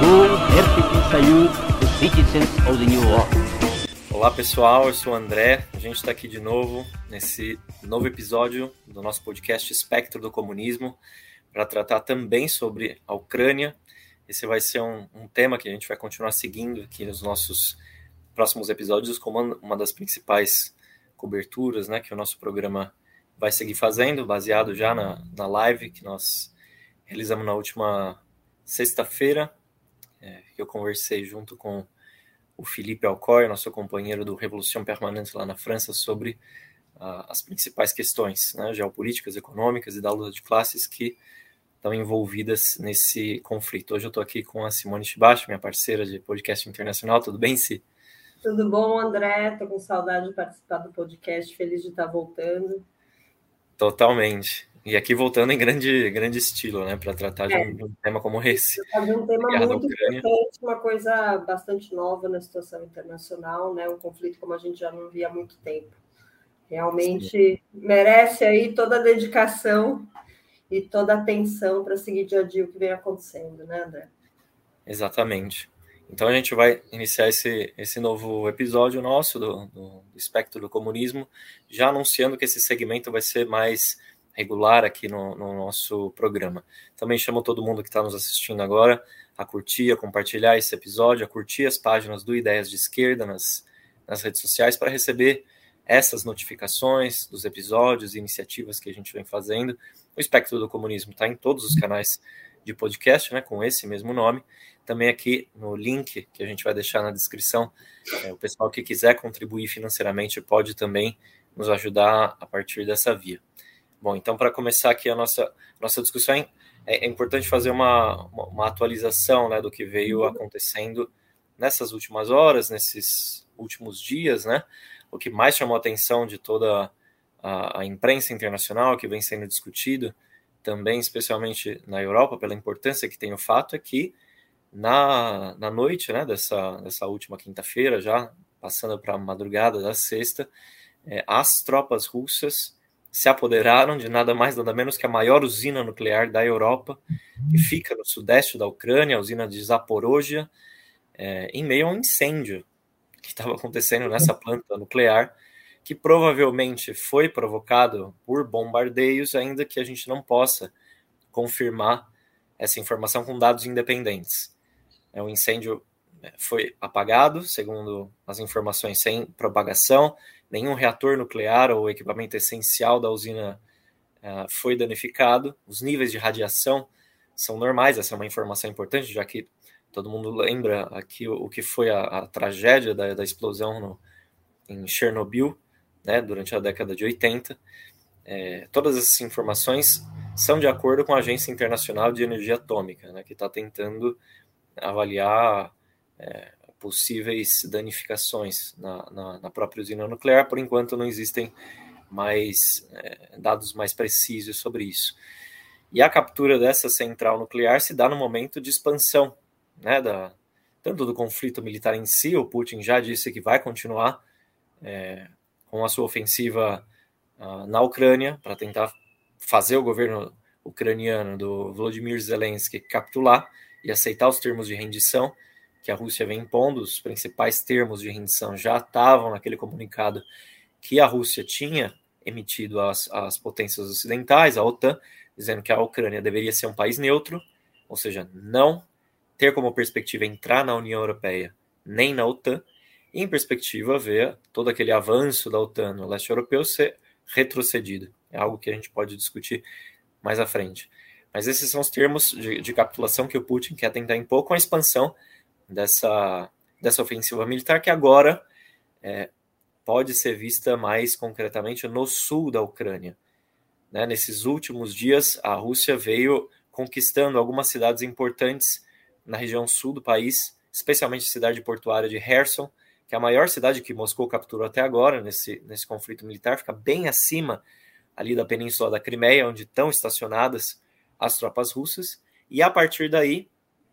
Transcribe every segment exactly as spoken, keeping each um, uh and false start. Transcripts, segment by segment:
Olá pessoal, eu sou o André, a gente está aqui de novo nesse novo episódio do nosso podcast Espectro do Comunismo para tratar também sobre a Ucrânia. Esse vai ser um, um tema que a gente vai continuar seguindo aqui nos nossos próximos episódios como uma das principais coberturas, né, que o nosso programa vai seguir fazendo, baseado já na, na live que nós realizamos na última sexta-feira, é, que eu conversei junto com o Felipe Alcoy, nosso companheiro do Revolução Permanente lá na França, sobre uh, as principais questões, né, geopolíticas, econômicas e da luta de classes que estão envolvidas nesse conflito. Hoje eu estou aqui com a Simone Shibashi, minha parceira de podcast internacional. Tudo bem, Si? Tudo bom, André? Estou com saudade de participar do podcast, feliz de estar voltando. Totalmente. E aqui voltando em grande, grande estilo, né, para tratar de, é. um, de um tema como esse. Fazer um tema muito importante, uma coisa bastante nova na situação internacional, né, um conflito como a gente já não via há muito tempo. Realmente Sim. merece aí toda a dedicação e toda a atenção para seguir dia a dia o que vem acontecendo, né, André? Exatamente. Então a gente vai iniciar esse, esse novo episódio nosso do, do, do Espectro do Comunismo, já anunciando que esse segmento vai ser mais regular aqui no, no nosso programa. Também chamo todo mundo que está nos assistindo agora a curtir, a compartilhar esse episódio, a curtir as páginas do Ideias de Esquerda nas, nas redes sociais para receber essas notificações dos episódios e iniciativas que a gente vem fazendo. O Espectro do Comunismo está em todos os canais de podcast, né, com esse mesmo nome. Também aqui no link que a gente vai deixar na descrição, é, o pessoal que quiser contribuir financeiramente pode também nos ajudar a partir dessa via. Bom, então para começar aqui a nossa, nossa discussão, é, é importante fazer uma, uma, uma atualização, né, do que veio acontecendo nessas últimas horas, nesses últimos dias, né? O que mais chamou a atenção de toda a, a imprensa internacional que vem sendo discutido, também especialmente na Europa, pela importância que tem o fato, é que na, na noite, né, dessa, dessa última quinta-feira, já passando para a madrugada da sexta, é, as tropas russas se apoderaram de nada mais, nada menos que a maior usina nuclear da Europa, que fica no sudeste da Ucrânia, a usina de Zaporozhia, é, em meio a um incêndio que estava acontecendo nessa planta nuclear, que provavelmente foi provocado por bombardeios, ainda que a gente não possa confirmar essa informação com dados independentes. O incêndio foi apagado, segundo as informações, sem propagação, nenhum reator nuclear ou equipamento essencial da usina uh, foi danificado, os níveis de radiação são normais, essa é uma informação importante, já que todo mundo lembra aqui o, o que foi a, a tragédia da, da explosão no, em Chernobyl, né, durante a década de oitenta. É, todas essas informações são de acordo com a Agência Internacional de Energia Atômica, né, que está tentando avaliar é, possíveis danificações na, na, na própria usina nuclear. Por enquanto não existem mais é, dados mais precisos sobre isso. E a captura dessa central nuclear se dá no momento de expansão, né, da, tanto do conflito militar em si. O Putin já disse que vai continuar é, com a sua ofensiva uh, na Ucrânia para tentar fazer o governo ucraniano do Volodymyr Zelensky capitular e aceitar os termos de rendição que a Rússia vem impondo. Os principais termos de rendição já estavam naquele comunicado que a Rússia tinha emitido às, às potências ocidentais, à OTAN, dizendo que a Ucrânia deveria ser um país neutro, ou seja, não ter como perspectiva entrar na União Europeia nem na OTAN, e em perspectiva ver todo aquele avanço da OTAN no leste europeu ser retrocedido. É algo que a gente pode discutir mais à frente. Mas esses são os termos de, de capitulação que o Putin quer tentar impor com a expansão dessa, dessa ofensiva militar, que agora é, pode ser vista mais concretamente no sul da Ucrânia. Né, nesses últimos dias, a Rússia veio conquistando algumas cidades importantes na região sul do país, especialmente a cidade portuária de Kherson, que é a maior cidade que Moscou capturou até agora nesse, nesse conflito militar, fica bem acima ali da península da Crimeia, onde estão estacionadas as tropas russas, e a partir daí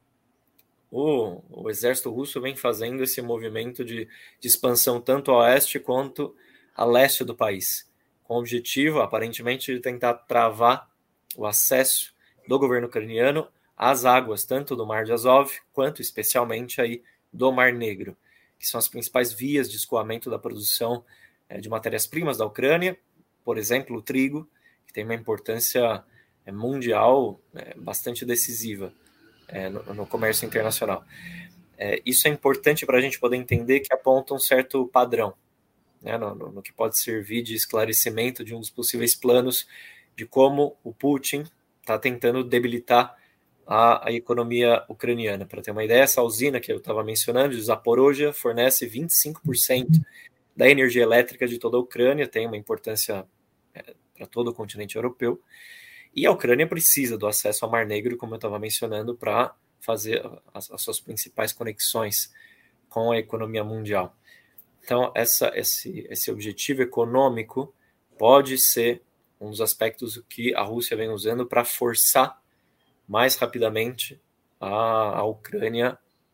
o, o exército russo vem fazendo esse movimento de, de expansão tanto a oeste quanto a leste do país, com o objetivo, aparentemente, de tentar travar o acesso do governo ucraniano às águas, tanto do Mar de Azov, quanto especialmente aí do Mar Negro, que são as principais vias de escoamento da produção é, de matérias-primas da Ucrânia, por exemplo, o trigo, que tem uma importância é, mundial é, bastante decisiva é, no, no comércio internacional. É, isso é importante para a gente poder entender que aponta um certo padrão, né, no, no, no que pode servir de esclarecimento de um dos possíveis planos de como o Putin está tentando debilitar a, a economia ucraniana. Para ter uma ideia, essa usina que eu estava mencionando, de Zaporozhye, fornece vinte e cinco por cento da energia elétrica de toda a Ucrânia, tem uma importância é, para todo o continente europeu, e a Ucrânia precisa do acesso ao Mar Negro, como eu estava mencionando, para fazer as, as suas principais conexões com a economia mundial. Então, essa, esse, esse objetivo econômico pode ser um dos aspectos que a Rússia vem usando para forçar mais rapidamente a, a Ucrânia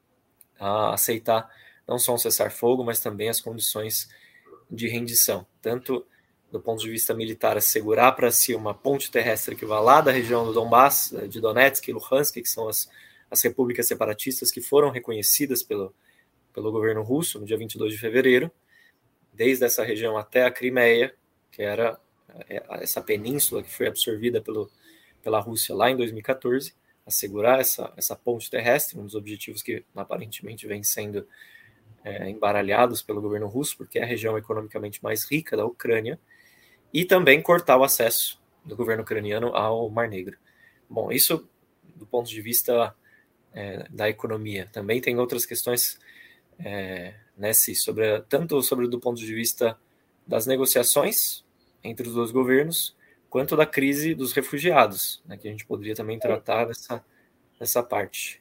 a aceitar não só um cessar-fogo, mas também as condições de rendição. Tanto do ponto de vista militar, assegurar para si uma ponte terrestre que vá lá da região do Donbass, de Donetsk e Luhansk, que são as, as repúblicas separatistas que foram reconhecidas pelo, pelo governo russo no dia vinte e dois de fevereiro, desde essa região até a Crimeia, que era essa península que foi absorvida pelo, pela Rússia lá em dois mil e catorze, assegurar essa, essa ponte terrestre, um dos objetivos que aparentemente vem sendo é, embaralhados pelo governo russo, porque é a região economicamente mais rica da Ucrânia, e também cortar o acesso do governo ucraniano ao Mar Negro. Bom, isso do ponto de vista é, da economia. Também tem outras questões é, nesse, sobre, tanto sobre do ponto de vista das negociações entre os dois governos, quanto da crise dos refugiados, né, que a gente poderia também tratar dessa, dessa parte.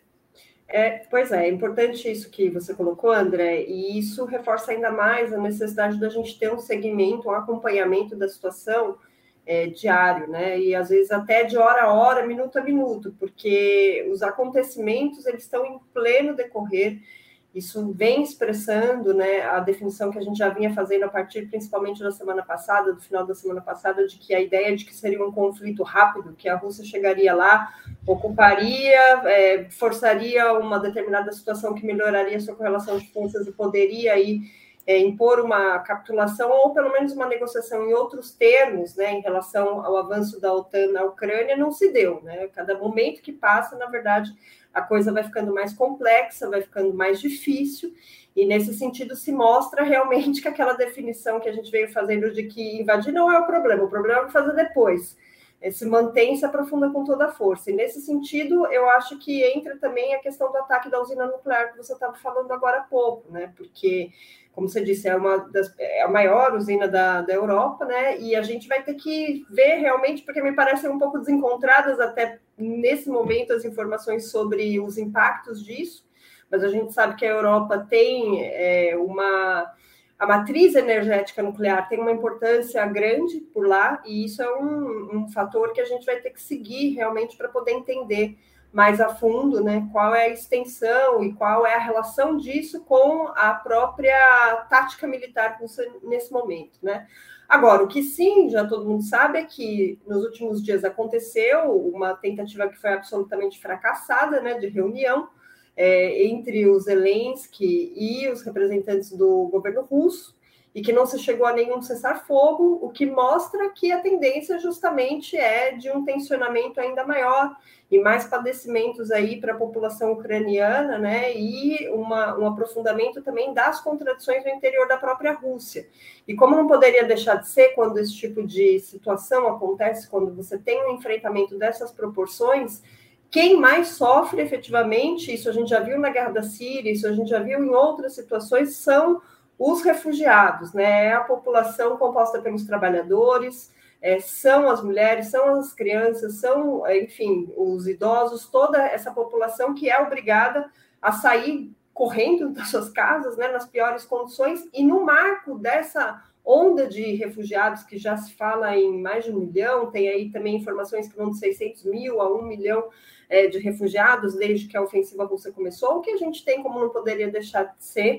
É, pois é, é importante isso que você colocou, André, e isso reforça ainda mais a necessidade da gente ter um segmento, um acompanhamento da situação é, diário, né? E às vezes até de hora a hora, minuto a minuto, porque os acontecimentos eles estão em pleno decorrer. Isso vem expressando, né, a definição que a gente já vinha fazendo a partir principalmente da semana passada, do final da semana passada, de que a ideia de que seria um conflito rápido, que a Rússia chegaria lá, ocuparia, é, forçaria uma determinada situação que melhoraria sua correlação de forças e poderia aí, é, impor uma capitulação ou pelo menos uma negociação em outros termos, né, em relação ao avanço da OTAN na Ucrânia, não se deu, né? Cada momento que passa, na verdade, a coisa vai ficando mais complexa, vai ficando mais difícil, e nesse sentido se mostra realmente que aquela definição que a gente veio fazendo de que invadir não é o problema, o problema é fazer depois, se mantém e se aprofunda com toda a força. E nesse sentido, eu acho que entra também a questão do ataque da usina nuclear que você estava falando agora há pouco, né? Porque, como você disse, é, uma das, é a maior usina da, da Europa, né? E a gente vai ter que ver realmente, porque me parecem um pouco desencontradas até nesse momento as informações sobre os impactos disso, mas a gente sabe que a Europa tem é, uma... A matriz energética nuclear tem uma importância grande por lá, e isso é um, um fator que a gente vai ter que seguir realmente para poder entender mais a fundo, né, qual é a extensão e qual é a relação disso com a própria tática militar nesse momento, né? Agora, o que sim, já todo mundo sabe, é que nos últimos dias aconteceu uma tentativa que foi absolutamente fracassada, né, de reunião, É, entre o Zelensky e os representantes do governo russo, e que não se chegou a nenhum cessar-fogo, o que mostra que a tendência justamente é de um tensionamento ainda maior e mais padecimentos aí para a população ucraniana, né, e uma, um aprofundamento também das contradições no interior da própria Rússia. E como não poderia deixar de ser quando esse tipo de situação acontece, quando você tem um enfrentamento dessas proporções, quem mais sofre efetivamente, isso a gente já viu na Guerra da Síria, isso a gente já viu em outras situações, são os refugiados, né? É a população composta pelos trabalhadores, é, são as mulheres, são as crianças, são, enfim, os idosos, toda essa população que é obrigada a sair correndo das suas casas, né, nas piores condições, e no marco dessa onda de refugiados, que já se fala em mais de um milhão, tem aí também informações que vão de seiscentos mil a um milhão é, de refugiados desde que a ofensiva russa começou, o que a gente tem, como não poderia deixar de ser,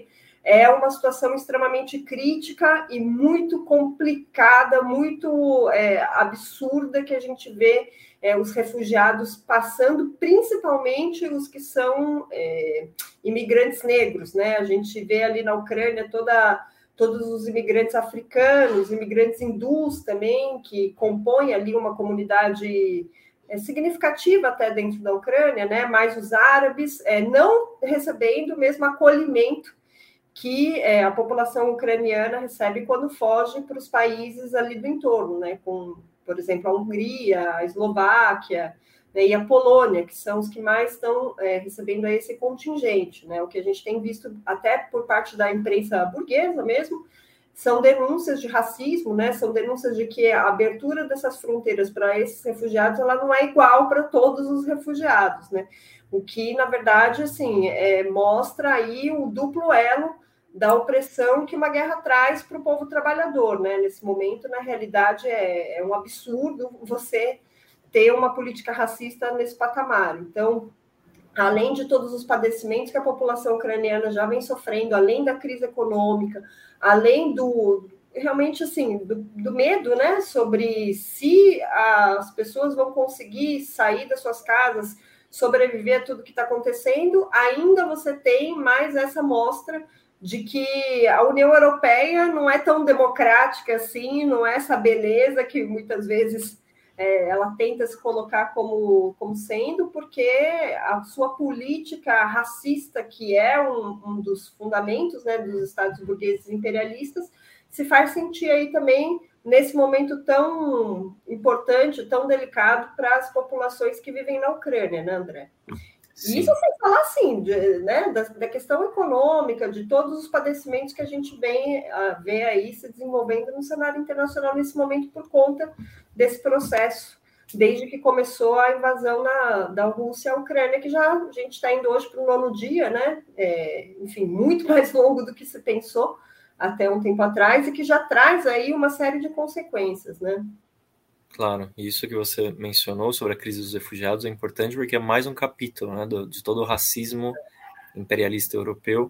é uma situação extremamente crítica e muito complicada, muito é, absurda, que a gente vê é, os refugiados passando, principalmente os que são é, imigrantes negros, né? A gente vê ali na Ucrânia toda, todos os imigrantes africanos, imigrantes hindus também, que compõem ali uma comunidade é, significativa até dentro da Ucrânia, né? Mais os árabes, é, não recebendo o mesmo acolhimento que é, a população ucraniana recebe quando foge para os países ali do entorno, né? Com, por exemplo, a Hungria, a Eslováquia, né? E a Polônia, que são os que mais estão é, recebendo esse contingente, né? O que a gente tem visto até por parte da imprensa burguesa mesmo, são denúncias de racismo, né? São denúncias de que a abertura dessas fronteiras para esses refugiados ela não é igual para todos os refugiados, né? O que, na verdade, assim, é, mostra aí o duplo elo da opressão que uma guerra traz para o povo trabalhador, né? Nesse momento, na realidade, é, é um absurdo você ter uma política racista nesse patamar. Então, além de todos os padecimentos que a população ucraniana já vem sofrendo, além da crise econômica, além do realmente assim do, do medo, né, sobre se as pessoas vão conseguir sair das suas casas, sobreviver a tudo que está acontecendo, ainda você tem mais essa mostra de que a União Europeia não é tão democrática assim, não é essa beleza que muitas vezes é, ela tenta se colocar como, como sendo, porque a sua política racista, que é um, um dos fundamentos, né, dos Estados burgueses imperialistas, se faz sentir aí também nesse momento tão importante, tão delicado para as populações que vivem na Ucrânia, né, André? Sim. Isso sem falar, assim, de, né, da, da questão econômica, de todos os padecimentos que a gente vem uh, vê aí se desenvolvendo no cenário internacional nesse momento por conta desse processo, desde que começou a invasão na, da Rússia à Ucrânia, que já a gente está indo hoje para o nono dia, né? É, enfim, muito mais longo do que se pensou até um tempo atrás, e que já traz aí uma série de consequências, né? Claro, isso que você mencionou sobre a crise dos refugiados é importante porque é mais um capítulo, né, do, de todo o racismo imperialista europeu,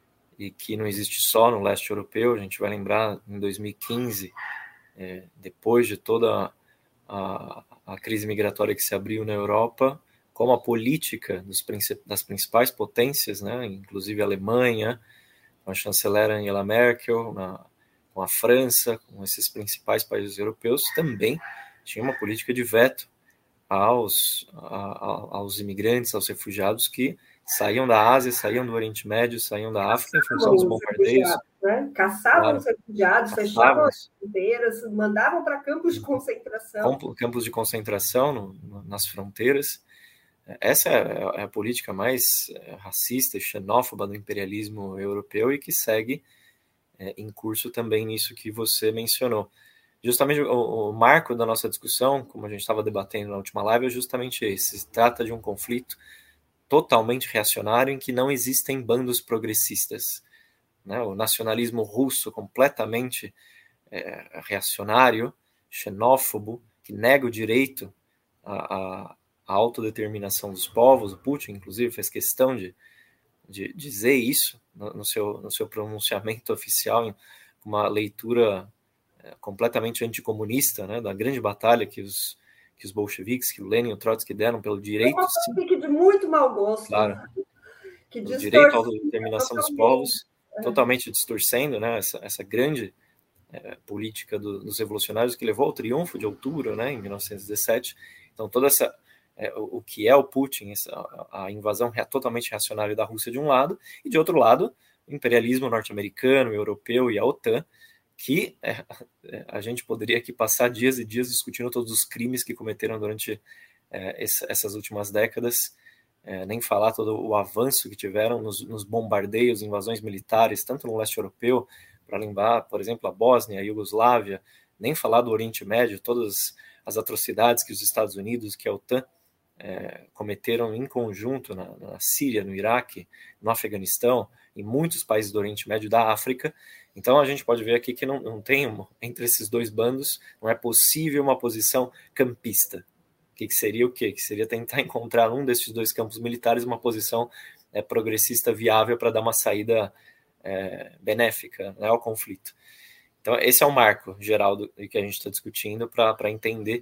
e que não existe só no leste europeu. A gente vai lembrar em dois mil e quinze, é, depois de toda a, a crise migratória que se abriu na Europa, como a política dos, das principais potências, né, inclusive a Alemanha, com a chanceler Angela Merkel, na, com a França, com esses principais países europeus, também tinha uma política de veto aos, a, aos imigrantes, aos refugiados que saíam da Ásia, saíam do Oriente Médio, saíam da África em função dos bombardeios. Né? Caçavam claro. os refugiados, Caçavam. fechavam as fronteiras, mandavam para campos de concentração. Campos de concentração no, no, nas fronteiras. Essa é a política mais racista e xenófoba do imperialismo europeu, e que segue é, em curso também nisso que você mencionou. Justamente o, o marco da nossa discussão, como a gente estava debatendo na última live, é justamente esse. Se trata de um conflito totalmente reacionário em que não existem bandos progressistas, né? O nacionalismo russo completamente é, reacionário, xenófobo, que nega o direito à, à, à autodeterminação dos povos. O Putin, inclusive, fez questão de, de dizer isso no, no, seu, no seu pronunciamento oficial, em uma leitura completamente anticomunista, né, da grande batalha que os, que os bolcheviques, que o Lenin e o Trotsky deram pelo direito... É uma de muito mau gosto. Claro. Que o direito à autodeterminação dos povos, é. totalmente distorcendo, né, essa, essa grande é, política do, dos revolucionários que levou ao triunfo de outubro, né, em mil novecentos e dezessete. Então, toda essa... É, o, o que é o Putin, essa, a, a invasão é totalmente reacionária da Rússia de um lado, e de outro lado, o imperialismo norte-americano, europeu e a OTAN, que é, a gente poderia aqui passar dias e dias discutindo todos os crimes que cometeram durante é, essas últimas décadas, é, nem falar todo o avanço que tiveram nos, nos bombardeios, invasões militares, tanto no leste europeu, para lembrar, por exemplo, a Bósnia, a Iugoslávia, nem falar do Oriente Médio, todas as atrocidades que os Estados Unidos, que a OTAN, é, cometeram em conjunto na, na Síria, no Iraque, no Afeganistão, em muitos países do Oriente Médio e da África. Então a gente pode ver aqui que não, não tem, entre esses dois bandos, não é possível uma posição campista. O que, que seria o quê? Que seria tentar encontrar num desses dois campos militares uma posição é, progressista viável para dar uma saída é, benéfica, né, ao conflito. Então, esse é o marco geral do que a gente está discutindo para entender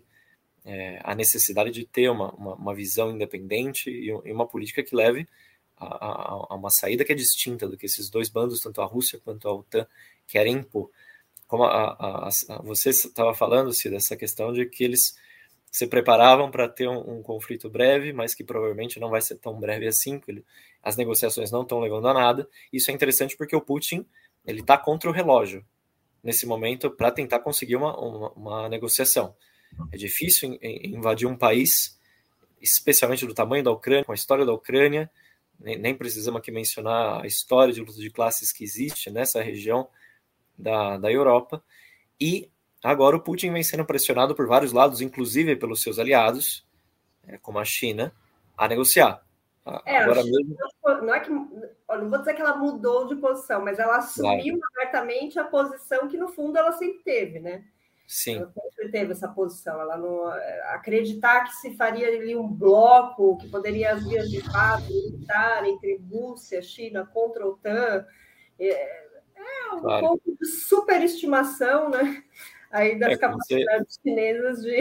é, a necessidade de ter uma, uma, uma visão independente e, e uma política que leve a, a, a uma saída que é distinta do que esses dois bandos, tanto a Rússia quanto a OTAN, querem impor. Como a, a, a, você estava falando, Cida, dessa questão de que eles se preparavam para ter um, um conflito breve, mas que provavelmente não vai ser tão breve assim, porque ele, as negociações não estão levando a nada. Isso é interessante porque o Putin ele está contra o relógio nesse momento para tentar conseguir uma, uma, uma negociação. É difícil invadir um país, especialmente do tamanho da Ucrânia, com a história da Ucrânia, nem, nem precisamos aqui mencionar a história de luta de classes que existe nessa região da, da Europa, e agora o Putin vem sendo pressionado por vários lados, inclusive pelos seus aliados, como a China, a negociar. É, agora mesmo... não é que, não vou dizer que ela mudou de posição, mas ela assumiu claro. abertamente a posição que, no fundo, ela sempre teve, né? Sim. Ela sempre teve essa posição. Ela não acreditar que se faria ali um bloco, que poderia as vias de fato militar entre Rússia, China contra a OTAN, é, é um claro. pouco de superestimação, né? Aí das é, capacidades você... chinesas de...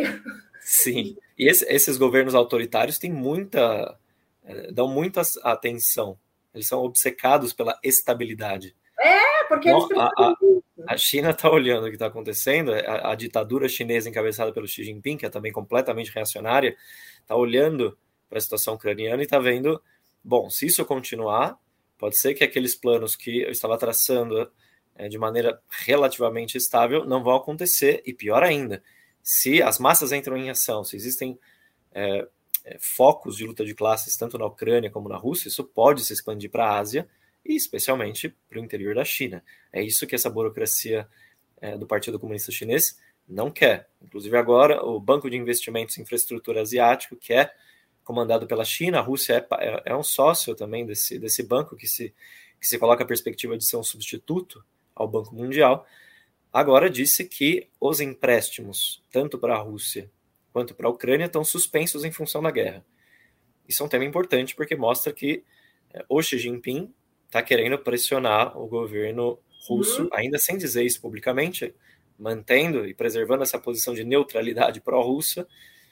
Sim. E esse, esses governos autoritários têm muita... dão muita atenção. Eles são obcecados pela estabilidade. É, porque então, eles precisam a, a, a China está olhando o que está acontecendo, a, a ditadura chinesa encabeçada pelo Xi Jinping, que é também completamente reacionária, está olhando para a situação ucraniana e está vendo, bom, se isso continuar, pode ser que aqueles planos que eu estava traçando é, de maneira relativamente estável não vão acontecer, e pior ainda, se as massas entram em ação, se existem é, é, focos de luta de classes tanto na Ucrânia como na Rússia, isso pode se expandir para a Ásia e especialmente para o interior da China. É isso que essa burocracia é, do Partido Comunista Chinês não quer. Inclusive agora o Banco de Investimentos em Infraestrutura Asiático, que é comandado pela China, a Rússia é, é, é um sócio também desse, desse banco que se, que se coloca a perspectiva de ser um substituto ao Banco Mundial, agora disse que os empréstimos, tanto para a Rússia quanto para a Ucrânia, estão suspensos em função da guerra. Isso é um tema importante porque mostra que é, o Xi Jinping está querendo pressionar o governo russo, uhum. ainda sem dizer isso publicamente, mantendo e preservando essa posição de neutralidade pró-russa,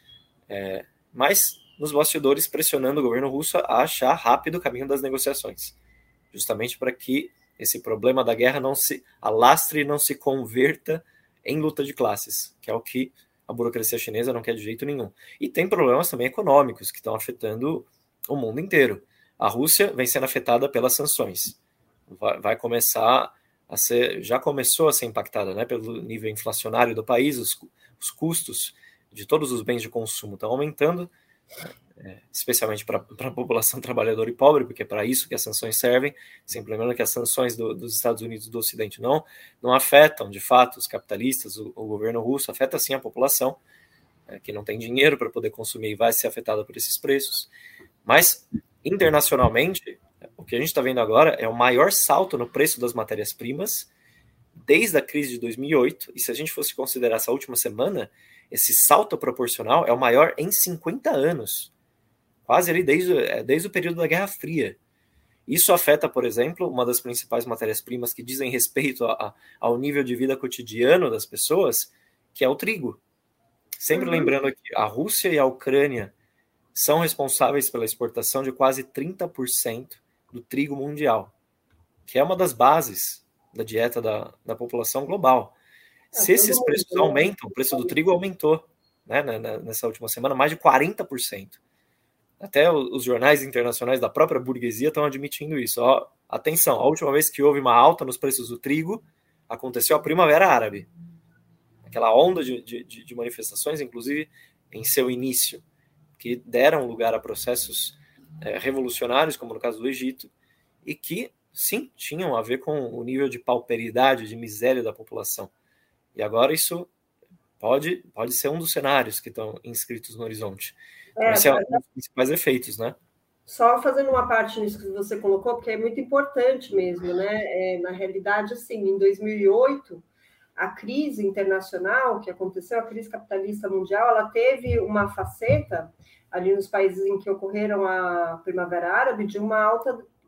é, mas nos bastidores pressionando o governo russo a achar rápido o caminho das negociações, justamente para que esse problema da guerra não se alastre e não se converta em luta de classes, que é o que a burocracia chinesa não quer de jeito nenhum. E tem problemas também econômicos que estão afetando o mundo inteiro. A Rússia vem sendo afetada pelas sanções. Vai, vai começar a ser, já começou a ser impactada, né, pelo nível inflacionário do país, os, os custos de todos os bens de consumo estão aumentando, é, especialmente para a população trabalhadora e pobre, porque é para isso que as sanções servem. Sempre lembrando que as sanções do, dos Estados Unidos do Ocidente não, não afetam, de fato, os capitalistas, o, o governo russo, afeta sim a população, é, que não tem dinheiro para poder consumir e vai ser afetada por esses preços. Mas, internacionalmente, o que a gente está vendo agora é o maior salto no preço das matérias-primas desde a crise de dois mil e oito, e se a gente fosse considerar essa última semana, esse salto proporcional é o maior em cinquenta anos, quase ali desde, desde o período da Guerra Fria. Isso afeta, por exemplo, uma das principais matérias-primas que dizem respeito a, a, ao nível de vida cotidiano das pessoas, que é o trigo. Sempre uhum. lembrando que a Rússia e a Ucrânia são responsáveis pela exportação de quase trinta por cento do trigo mundial, que é uma das bases da dieta da, da população global. Se esses preços aumentam, o preço do trigo aumentou, né, nessa última semana, mais de quarenta por cento. Até os jornais internacionais da própria burguesia estão admitindo isso. Ó, atenção, a última vez que houve uma alta nos preços do trigo, aconteceu a Primavera Árabe. Aquela onda de, de, de manifestações, inclusive em seu início, que deram lugar a processos é, revolucionários, como no caso do Egito, e que, sim, tinham a ver com o nível de pauperidade, de miséria da população. E agora isso pode, pode ser um dos cenários que estão inscritos no horizonte. É, Esse é um dos principais efeitos, né? Só fazendo uma parte nisso que você colocou, porque é muito importante mesmo, né? É, na realidade, assim, em dois mil e oito, a crise internacional que aconteceu, a crise capitalista mundial, ela teve uma faceta ali nos países em que ocorreram a Primavera Árabe de uma alta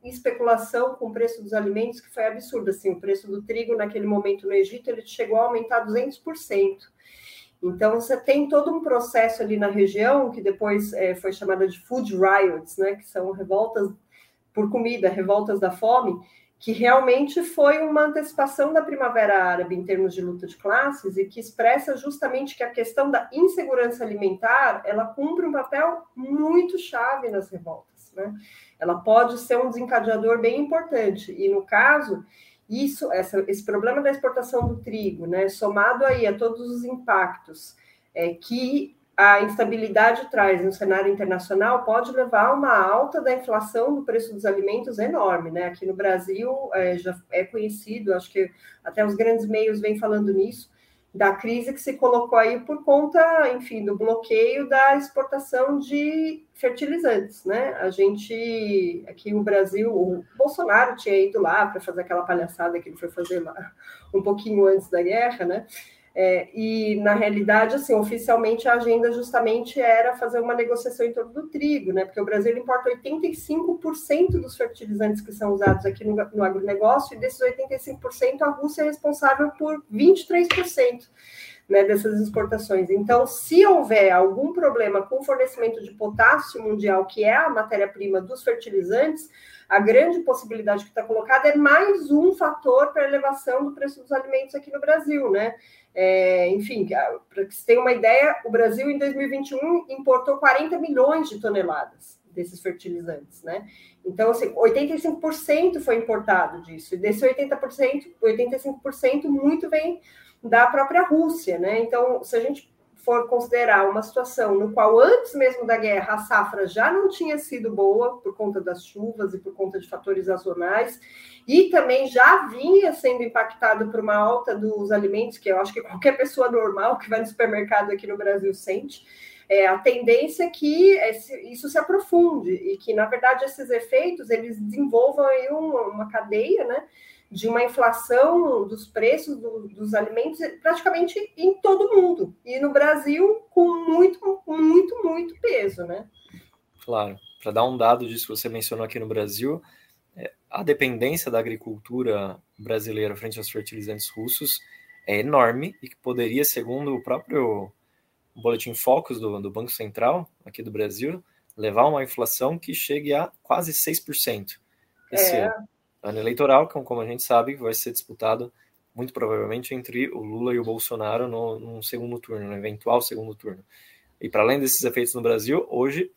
especulação com o preço dos alimentos que foi absurda. Assim, o preço do trigo naquele momento no Egito ele chegou a aumentar duzentos por cento. Então, você tem todo um processo ali na região, que depois é, foi chamada de food riots, né, que são revoltas por comida, revoltas da fome, que realmente foi uma antecipação da Primavera Árabe em termos de luta de classes e que expressa justamente que a questão da insegurança alimentar, ela cumpre um papel muito chave nas revoltas, né? Ela pode ser um desencadeador bem importante. E, no caso... Isso, essa, esse problema da exportação do trigo, né, somado aí a todos os impactos é, que a instabilidade traz no cenário internacional, pode levar a uma alta da inflação do preço dos alimentos enorme, né? Aqui no Brasil é, já é conhecido, acho que até os grandes meios vêm falando nisso, da crise que se colocou aí por conta, enfim, do bloqueio da exportação de fertilizantes, né? A gente, aqui no Brasil, o Bolsonaro tinha ido lá para fazer aquela palhaçada que ele foi fazer lá um pouquinho antes da guerra, né? É, e, na realidade, assim, oficialmente a agenda justamente era fazer uma negociação em torno do trigo, né? Porque o Brasil importa oitenta e cinco por cento dos fertilizantes que são usados aqui no, no agronegócio, e desses oitenta e cinco por cento a Rússia é responsável por vinte e três por cento, né, dessas exportações. Então, se houver algum problema com o fornecimento de potássio mundial, que é a matéria-prima dos fertilizantes, a grande possibilidade que está colocada é mais um fator para a elevação do preço dos alimentos aqui no Brasil, né? É, enfim, para que você tenha uma ideia, o Brasil em dois mil e vinte e um importou quarenta milhões de toneladas desses fertilizantes, né? Então, assim, oitenta e cinco por cento foi importado disso, e desse oitenta por cento, oitenta e cinco por cento muito vem da própria Rússia, né? Então, se a gente for considerar uma situação no qual antes mesmo da guerra a safra já não tinha sido boa por conta das chuvas e por conta de fatores sazonais, e também já vinha sendo impactado por uma alta dos alimentos, que eu acho que qualquer pessoa normal que vai no supermercado aqui no Brasil sente, é, a tendência é que isso se aprofunde e que, na verdade, esses efeitos eles desenvolvam aí uma, uma cadeia, né, de uma inflação dos preços do, dos alimentos praticamente em todo o mundo. E no Brasil, com muito, muito, muito peso, né? Claro. Para dar um dado disso que você mencionou aqui no Brasil, é, a dependência da agricultura brasileira frente aos fertilizantes russos é enorme e que poderia, segundo o próprio Boletim Focus do, do Banco Central aqui do Brasil, levar a uma inflação que chegue a quase seis por cento esse é. ano. Ano eleitoral, como a gente sabe, vai ser disputado muito provavelmente entre o Lula e o Bolsonaro no, no segundo turno, no eventual segundo turno. E para além desses efeitos no Brasil, hoje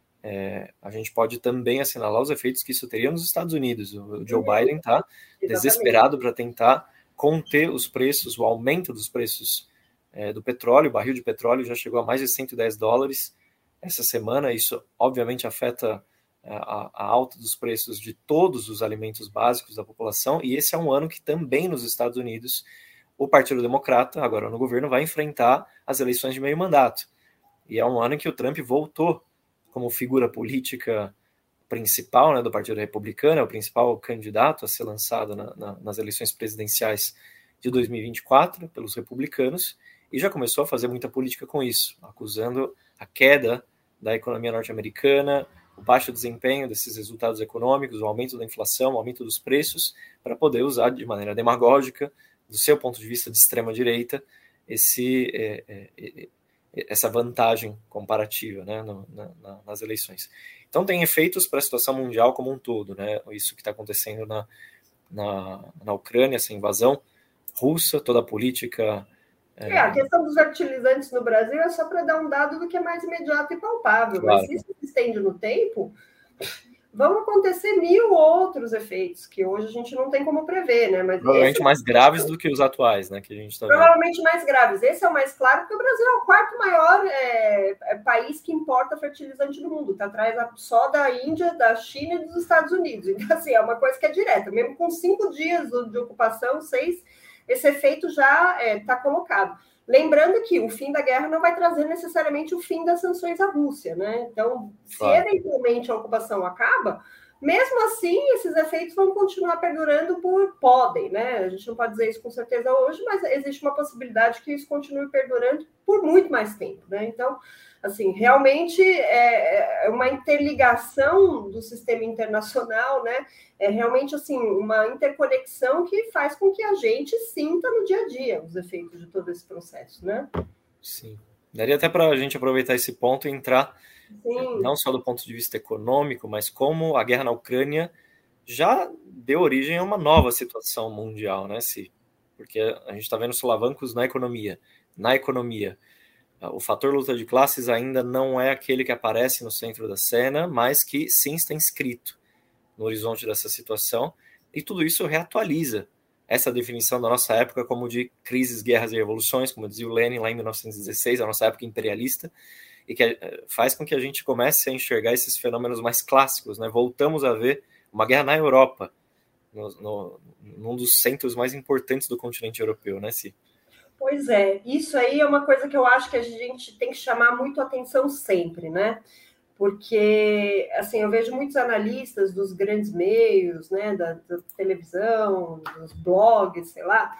é, a gente pode também assinalar os efeitos que isso teria nos Estados Unidos. O Joe Biden está desesperado para tentar conter os preços, o aumento dos preços é, do petróleo. O barril de petróleo já chegou a mais de cento e dez dólares essa semana. Isso obviamente afeta A, a alta dos preços de todos os alimentos básicos da população, e esse é um ano que também nos Estados Unidos o Partido Democrata, agora no governo, vai enfrentar as eleições de meio mandato, e é um ano em que o Trump voltou como figura política principal, né, do Partido Republicano, é o principal candidato a ser lançado na, na, nas eleições presidenciais de dois mil e vinte e quatro pelos republicanos, e já começou a fazer muita política com isso, acusando a queda da economia norte-americana, o baixo desempenho desses resultados econômicos, o aumento da inflação, o aumento dos preços, para poder usar de maneira demagógica, do seu ponto de vista de extrema-direita, esse, é, é, essa vantagem comparativa, né, no, na, nas eleições. Então tem efeitos para a situação mundial como um todo, né, isso que está acontecendo na, na, na Ucrânia, essa invasão russa, toda a política... É, a questão dos fertilizantes no Brasil é só para dar um dado do que é mais imediato e palpável, claro. Mas se isso se estende no tempo, vão acontecer mil outros efeitos que hoje a gente não tem como prever, né? Mas provavelmente esse... mais graves do que os atuais, né? Que a gente tá provavelmente mais graves. Esse é o mais claro, porque o Brasil é o quarto maior é, é, país que importa fertilizante do mundo. Está atrás só da Índia, da China e dos Estados Unidos. Então, assim, é uma coisa que é direta. Mesmo com cinco dias de ocupação, seis... esse efeito já está é, colocado. Lembrando que o fim da guerra não vai trazer necessariamente o fim das sanções à Rússia, né? Então, se claro. eventualmente a ocupação acaba, mesmo assim, esses efeitos vão continuar perdurando por podem, né? A gente não pode dizer isso com certeza hoje, mas existe uma possibilidade que isso continue perdurando por muito mais tempo, né? Então, assim, realmente é uma interligação do sistema internacional, né? É realmente assim uma interconexão que faz com que a gente sinta no dia a dia os efeitos de todo esse processo, né? Sim. Daria até para a gente aproveitar esse ponto e entrar Sim. não só do ponto de vista econômico, mas como a guerra na Ucrânia já deu origem a uma nova situação mundial, né, Si? Porque a gente está vendo solavancos na economia. Na economia, o fator luta de classes ainda não é aquele que aparece no centro da cena, mas que sim está inscrito no horizonte dessa situação, e tudo isso reatualiza essa definição da nossa época como de crises, guerras e revoluções, como dizia o Lenin lá em mil novecentos e dezesseis, a nossa época imperialista, e que faz com que a gente comece a enxergar esses fenômenos mais clássicos, né? Voltamos a ver uma guerra na Europa, no, no, num dos centros mais importantes do continente europeu, né, Si? Pois é, isso aí é uma coisa que eu acho que a gente tem que chamar muito atenção sempre, né? Porque, assim, eu vejo muitos analistas dos grandes meios, né, da, da televisão, dos blogs, sei lá,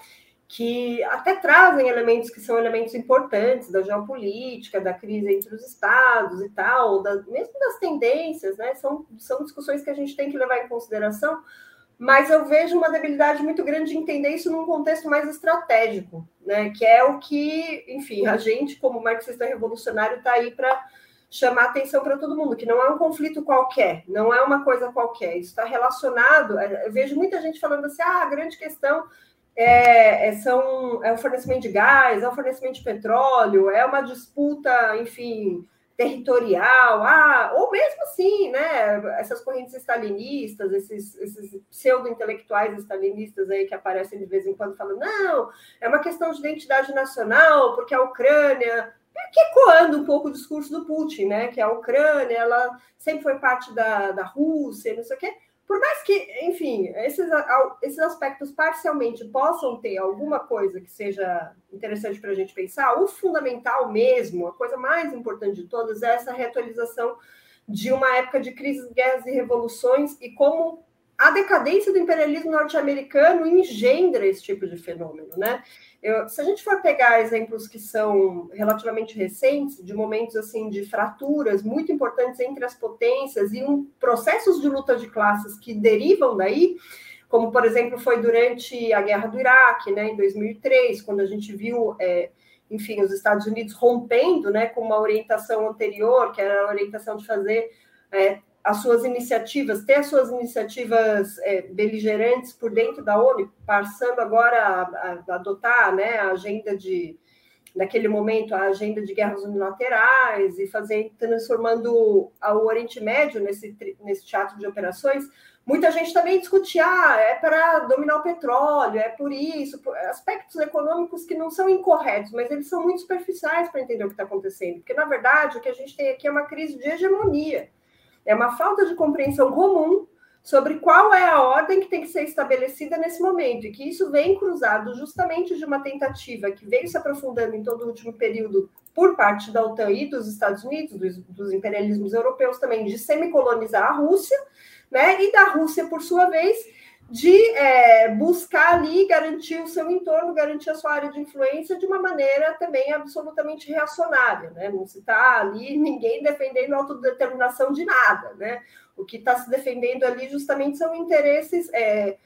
que até trazem elementos que são elementos importantes da geopolítica, da crise entre os estados e tal, da, mesmo das tendências, né? São, são discussões que a gente tem que levar em consideração, mas eu vejo uma debilidade muito grande de entender isso num contexto mais estratégico, né? Que é o que, enfim, a gente, como marxista revolucionário, está aí para chamar atenção para todo mundo, que não é um conflito qualquer, não é uma coisa qualquer, isso está relacionado. Eu vejo muita gente falando assim, ah, a grande questão É, é, são, é o fornecimento de gás, é o fornecimento de petróleo, é uma disputa, enfim, territorial, ah, ou mesmo assim, né, essas correntes stalinistas, esses, esses pseudo-intelectuais stalinistas aí que aparecem de vez em quando falando, não, é uma questão de identidade nacional, porque a Ucrânia, que ecoando um pouco o discurso do Putin, né, que a Ucrânia, ela sempre foi parte da, da Rússia, não sei o quê. Por mais que, enfim, esses, esses aspectos parcialmente possam ter alguma coisa que seja interessante para a gente pensar, o fundamental mesmo, a coisa mais importante de todas, é essa reatualização de uma época de crises, guerras e revoluções e como a decadência do imperialismo norte-americano engendra esse tipo de fenômeno, né? Eu, se a gente for pegar exemplos que são relativamente recentes, de momentos assim de fraturas muito importantes entre as potências e um, processos de luta de classes que derivam daí, como, por exemplo, foi durante a Guerra do Iraque, né, em dois mil e três, quando a gente viu, é, enfim, os Estados Unidos rompendo, né, com uma orientação anterior, que era a orientação de fazer é, as suas iniciativas, ter as suas iniciativas é, beligerantes por dentro da ONU, passando agora a, a, a adotar, né, a agenda de, naquele momento, a agenda de guerras unilaterais e fazer, transformando o Oriente Médio nesse, nesse teatro de operações. Muita gente também discutia, ah, é para dominar o petróleo, é por isso, por aspectos econômicos que não são incorretos, mas eles são muito superficiais para entender o que está acontecendo, porque, na verdade, o que a gente tem aqui é uma crise de hegemonia. É uma falta de compreensão comum sobre qual é a ordem que tem que ser estabelecida nesse momento, e que isso vem cruzado justamente de uma tentativa que veio se aprofundando em todo o último período por parte da OTAN e dos Estados Unidos, dos, dos imperialismos europeus também, de semicolonizar a Rússia, né? E da Rússia, por sua vez, de é, buscar ali garantir o seu entorno, garantir a sua área de influência de uma maneira também absolutamente reacionária, né? Não se está ali ninguém defendendo a autodeterminação de nada, né? O que está se defendendo ali justamente são interesses é,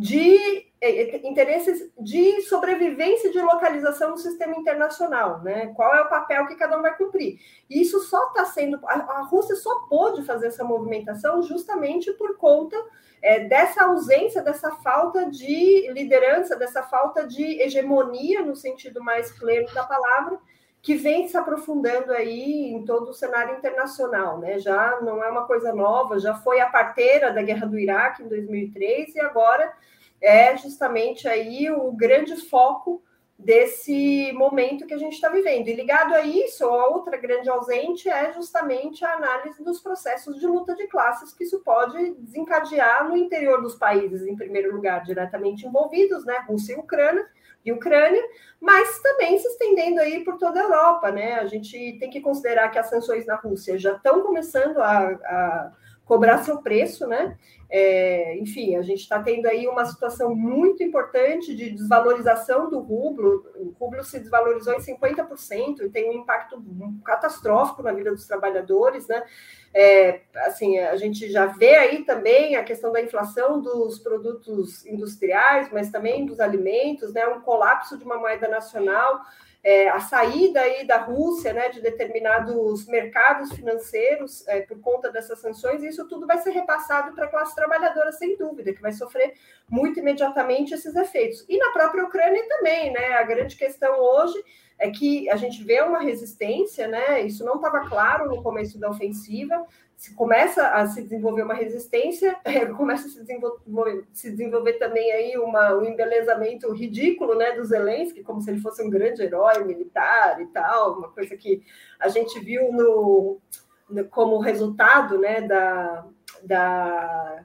de é, interesses de sobrevivência e de localização no sistema internacional, né? Qual é o papel que cada um vai cumprir? E isso só está sendo... A, a Rússia só pôde fazer essa movimentação justamente por conta É, dessa ausência, dessa falta de liderança, dessa falta de hegemonia, no sentido mais pleno da palavra, que vem se aprofundando aí em todo o cenário internacional, né? Já não é uma coisa nova, já foi a parteira da Guerra do Iraque em dois mil e três e agora é justamente aí o grande foco desse momento que a gente está vivendo. E ligado a isso, a outra grande ausente é justamente a análise dos processos de luta de classes que isso pode desencadear no interior dos países, em primeiro lugar, diretamente envolvidos, né, Rússia e Ucrânia, e Ucrânia, mas também se estendendo aí por toda a Europa, né? A gente tem que considerar que as sanções na Rússia já estão começando a, a cobrar seu preço, né? É, enfim, a gente está tendo aí uma situação muito importante de desvalorização do rublo. O rublo se desvalorizou em cinquenta por cento e tem um impacto catastrófico na vida dos trabalhadores, né? É, assim, a gente já vê aí também a questão da inflação dos produtos industriais, mas também dos alimentos, né? Um colapso de uma moeda nacional. É, a saída aí da Rússia, né, de determinados mercados financeiros é, por conta dessas sanções, e isso tudo vai ser repassado para a classe trabalhadora, sem dúvida, que vai sofrer muito imediatamente esses efeitos. E na própria Ucrânia também, né? A grande questão hoje é que a gente vê uma resistência, né? Isso não estava claro no começo da ofensiva. Se começa a se desenvolver uma resistência, começa a se desenvolver, se desenvolver também aí uma, um embelezamento ridículo, né, do Zelensky, como se ele fosse um grande herói militar e tal, uma coisa que a gente viu no, no, como resultado, né, da, da,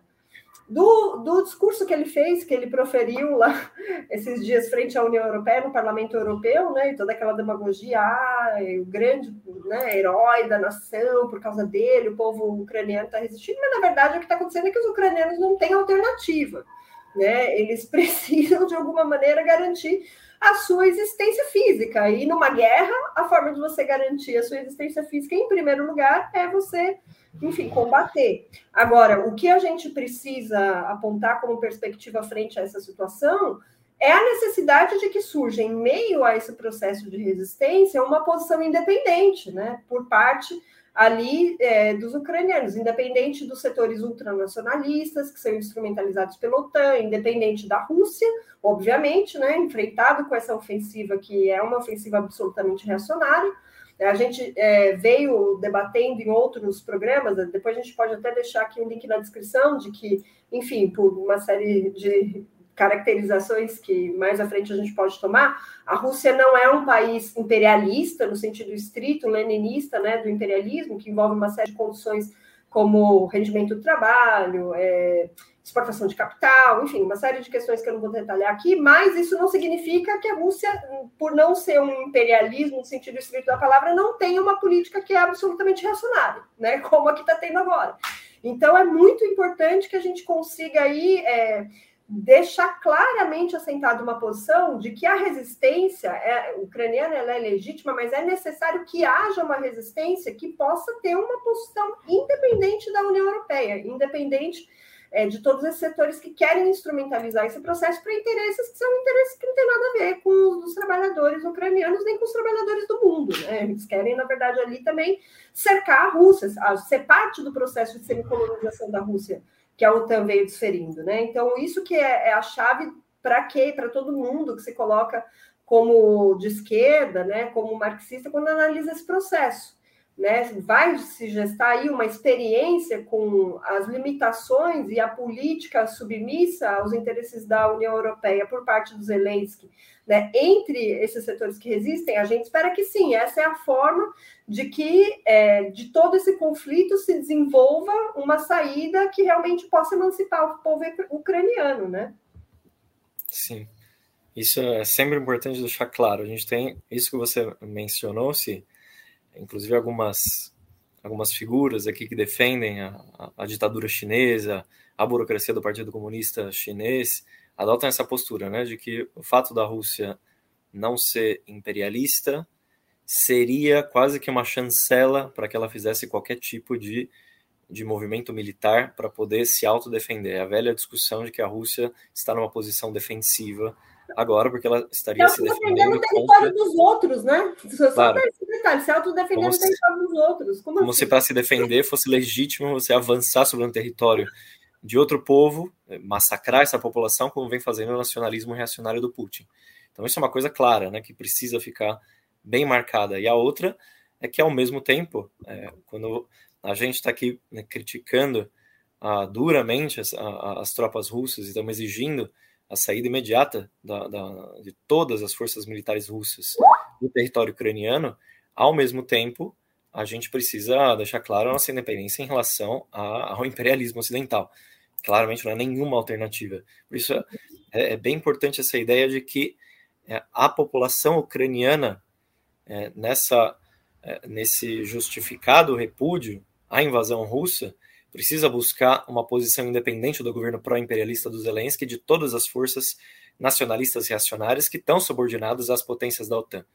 do, do discurso que ele fez, que ele proferiu lá esses dias frente à União Europeia, no Parlamento Europeu, né, e toda aquela demagogia, ah, o grande, né, herói da nação, por causa dele, o povo ucraniano está resistindo, mas na verdade o que está acontecendo é que os ucranianos não têm alternativa, né, eles precisam de alguma maneira garantir a sua existência física, e numa guerra, a forma de você garantir a sua existência física, em primeiro lugar, é você, enfim, combater. Agora, o que a gente precisa apontar como perspectiva frente a essa situação é a necessidade de que surja, em meio a esse processo de resistência, uma posição independente, né, por parte ali é, dos ucranianos, independente dos setores ultranacionalistas, que são instrumentalizados pela OTAN, independente da Rússia, obviamente, né, enfrentado com essa ofensiva, que é uma ofensiva absolutamente reacionária. A gente é, veio debatendo em outros programas, depois a gente pode até deixar aqui um link na descrição, de que, enfim, por uma série de caracterizações que mais à frente a gente pode tomar, a Rússia não é um país imperialista, no sentido estrito, leninista, né, do imperialismo, que envolve uma série de condições como rendimento do trabalho, é, exportação de capital, enfim, uma série de questões que eu não vou detalhar aqui, mas isso não significa que a Rússia, por não ser um imperialismo no sentido estrito da palavra, não tenha uma política que é absolutamente reacionária, né, como a que está tendo agora. Então, é muito importante que a gente consiga aí é, deixar claramente assentada uma posição de que a resistência é, ucraniana ela é legítima, mas é necessário que haja uma resistência que possa ter uma posição independente da União Europeia, independente é, de todos esses setores que querem instrumentalizar esse processo para interesses que são interesses que não têm nada a ver com os trabalhadores ucranianos, nem com os trabalhadores do mundo, né? Eles querem, na verdade, ali também cercar a Rússia, ser parte do processo de semicolonização da Rússia, que a OTAN veio desferindo, né? Então, isso que é, é a chave para quê? Para todo mundo que se coloca como de esquerda, né? Como marxista, quando analisa esse processo, né? Vai se gestar aí uma experiência com as limitações e a política submissa aos interesses da União Europeia por parte do Zelensky, né? Entre esses setores que resistem, a gente espera que sim, essa é a forma de que é, de todo esse conflito se desenvolva uma saída que realmente possa emancipar o povo ucraniano, né? Sim, isso é sempre importante deixar claro. A gente tem isso que você mencionou, se inclusive algumas algumas figuras aqui que defendem a, a, a ditadura chinesa, a burocracia do Partido Comunista Chinês, adotam essa postura, né, de que o fato da Rússia não ser imperialista seria quase que uma chancela para que ela fizesse qualquer tipo de, de movimento militar para poder se autodefender. É a velha discussão de que a Rússia está numa posição defensiva agora, porque ela estaria é se defendendo, defendendo o território contra... dos outros, né? Só claro, esse detalhe, se autodefendendo o território dos outros. Como, como assim? se para se defender fosse legítimo você avançar sobre um território de outro povo, massacrar essa população, como vem fazendo o nacionalismo reacionário do Putin. Então isso é uma coisa clara, né, que precisa ficar bem marcada. E a outra é que, ao mesmo tempo, é, quando a gente está aqui, né, criticando ah, duramente as, a, as tropas russas e estamos exigindo a saída imediata da, da, de todas as forças militares russas do território ucraniano, ao mesmo tempo, a gente precisa deixar claro a nossa independência em relação a, ao imperialismo ocidental. Claramente não é nenhuma alternativa. Por isso é, é bem importante essa ideia de que é, a população ucraniana, é, nessa, é, nesse justificado repúdio à invasão russa, precisa buscar uma posição independente do governo pró-imperialista do Zelensky e de todas as forças nacionalistas reacionárias que estão subordinadas às potências da OTAN.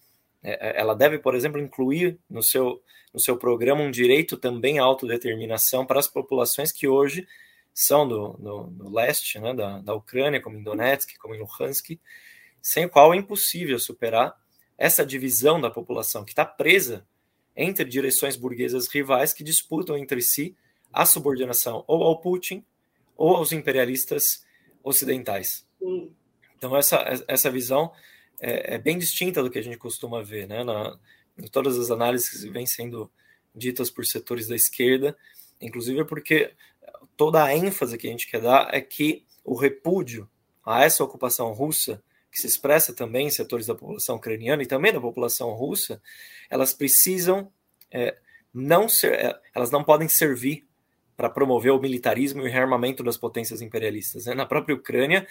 Ela deve, por exemplo, incluir no seu, no seu programa um direito também à autodeterminação para as populações que hoje são do, do, do leste, né, da, da Ucrânia, como em Donetsk, como em Luhansk, sem o qual é impossível superar essa divisão da população que está presa entre direções burguesas rivais que disputam entre si a subordinação ou ao Putin ou aos imperialistas ocidentais. Sim. Então essa, essa visão é, é bem distinta do que a gente costuma ver, né? Na, em todas as análises que vêm sendo ditas por setores da esquerda, inclusive porque toda a ênfase que a gente quer dar é que o repúdio a essa ocupação russa, que se expressa também em setores da população ucraniana e também da população russa, elas precisam é, não ser, é, elas não podem servir para promover o militarismo e o rearmamento das potências imperialistas, né? Na própria Ucrânia,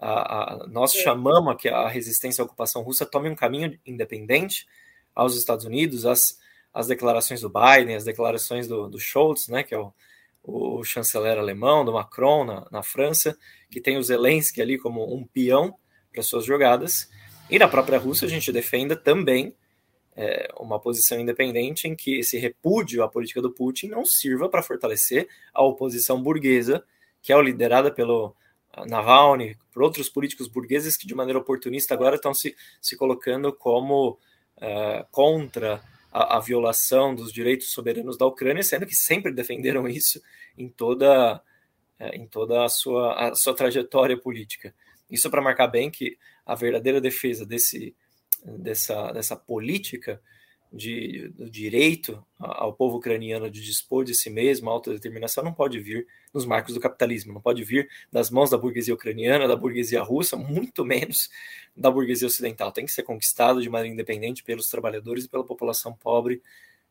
a, a, nós chamamos que a resistência à ocupação russa tome um caminho independente aos Estados Unidos, as, as declarações do Biden, as declarações do, do Scholz, né, que é o, o chanceler alemão, do Macron na, na França, que tem o Zelensky ali como um peão para suas jogadas, e na própria Rússia a gente defenda também é, uma posição independente em que esse repúdio à política do Putin não sirva para fortalecer a oposição burguesa, que é liderada pelo Navalny, por outros políticos burgueses que de maneira oportunista agora estão se, se colocando como uh, contra a, a violação dos direitos soberanos da Ucrânia, sendo que sempre defenderam isso em toda, uh, em toda a, sua, a sua trajetória política. Isso para marcar bem que a verdadeira defesa desse, dessa, dessa política de, do direito ao povo ucraniano de dispor de si mesmo, a autodeterminação, não pode vir nos marcos do capitalismo, não pode vir das mãos da burguesia ucraniana, da burguesia russa, muito menos da burguesia ocidental. Tem que ser conquistado de maneira independente pelos trabalhadores e pela população pobre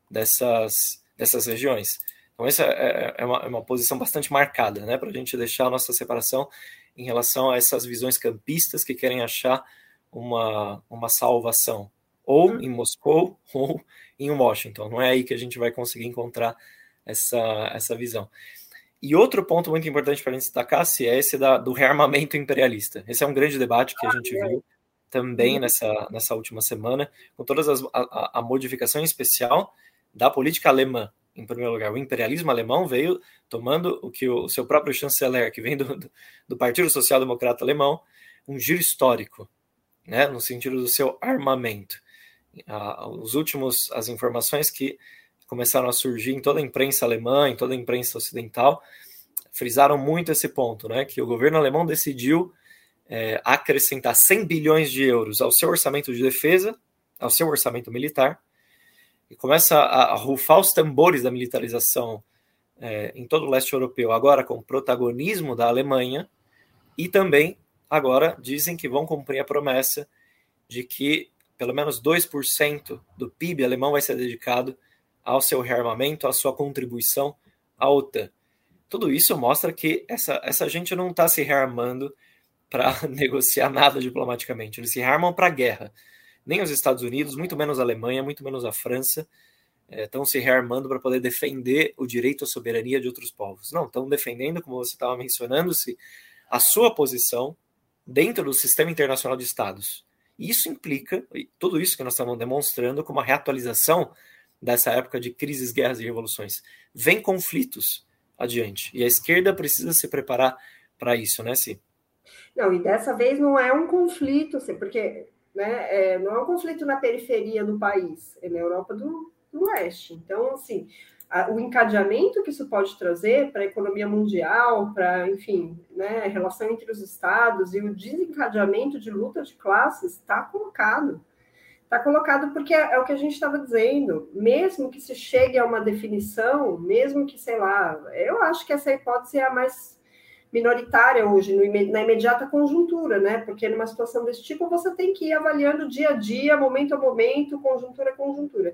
dessas, dessas regiões. Então essa é, é, uma, é uma posição bastante marcada, né, para a gente deixar a nossa separação em relação a essas visões campistas que querem achar uma, uma salvação ou em Moscou, ou em Washington. Não é aí que a gente vai conseguir encontrar essa, essa visão. E outro ponto muito importante para a gente destacar é esse da, do rearmamento imperialista. Esse é um grande debate que a gente viu também nessa, nessa última semana, com todas as a, a modificação especial da política alemã. Em primeiro lugar, o imperialismo alemão veio tomando o que o seu próprio chanceler, que vem do, do, do Partido Social Democrata Alemão, um giro histórico, né, no sentido do seu armamento. Ah, os últimos, as informações que começaram a surgir em toda a imprensa alemã, em toda a imprensa ocidental, frisaram muito esse ponto, né, que o governo alemão decidiu é, acrescentar cem bilhões de euros ao seu orçamento de defesa, ao seu orçamento militar, e começa a, a rufar os tambores da militarização é, em todo o leste europeu, agora com o protagonismo da Alemanha, e também agora dizem que vão cumprir a promessa de que pelo menos dois por cento do P I B alemão vai ser dedicado ao seu rearmamento, à sua contribuição à OTAN. Tudo isso mostra que essa, essa gente não está se rearmando para negociar nada diplomaticamente, eles se rearmam para a guerra. Nem os Estados Unidos, muito menos a Alemanha, muito menos a França, estão é, se rearmando para poder defender o direito à soberania de outros povos. Não, estão defendendo, como você estava mencionando-se, a sua posição dentro do sistema internacional de estados. Isso implica, tudo isso que nós estamos demonstrando, como uma reatualização dessa época de crises, guerras e revoluções. Vem conflitos adiante, e a esquerda precisa se preparar para isso, né, Si? Não, e dessa vez não é um conflito, assim, porque né, é, não é um conflito na periferia do país, é na Europa do, do Leste. Então, assim, a, o encadeamento que isso pode trazer para a economia mundial, para, enfim, né, a relação entre os estados e o desencadeamento de luta de classes está colocado. Está colocado porque é, é o que a gente estava dizendo. Mesmo que se chegue a uma definição, mesmo que, sei lá, eu acho que essa hipótese é a mais minoritária hoje, no, na imediata conjuntura, né? Porque numa situação desse tipo, você tem que ir avaliando dia a dia, momento a momento, conjuntura a conjuntura.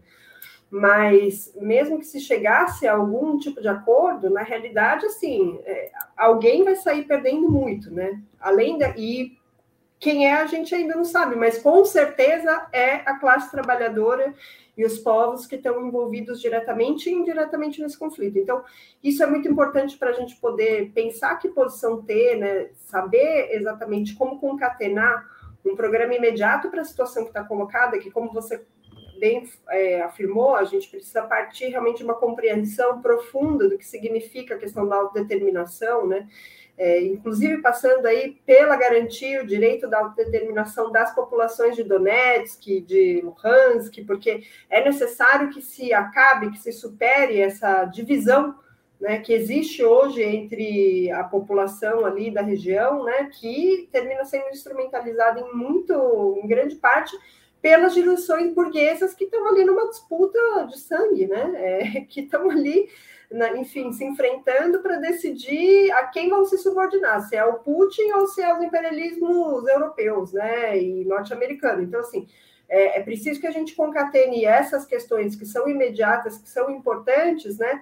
Mas, mesmo que se chegasse a algum tipo de acordo, na realidade, assim, é, alguém vai sair perdendo muito, né? Além da... E quem é a gente ainda não sabe, mas com certeza é a classe trabalhadora e os povos que estão envolvidos diretamente e indiretamente nesse conflito. Então, isso é muito importante para a gente poder pensar que posição ter, né? Saber exatamente como concatenar um programa imediato para a situação que está colocada, que, como você bem é, afirmou, a gente precisa partir realmente de uma compreensão profunda do que significa a questão da autodeterminação, né? É, inclusive passando aí pela garantia o direito da autodeterminação das populações de Donetsk, de Luhansk, porque é necessário que se acabe, que se supere essa divisão, né, que existe hoje entre a população ali da região, né, que termina sendo instrumentalizada em muito, em grande parte, pelas direções burguesas que estão ali numa disputa de sangue, né, é, que estão ali, enfim, se enfrentando para decidir a quem vão se subordinar, se é o Putin ou se é os imperialismos europeus, né, e norte-americanos. Então, assim, é, é preciso que a gente concatene essas questões que são imediatas, que são importantes, né,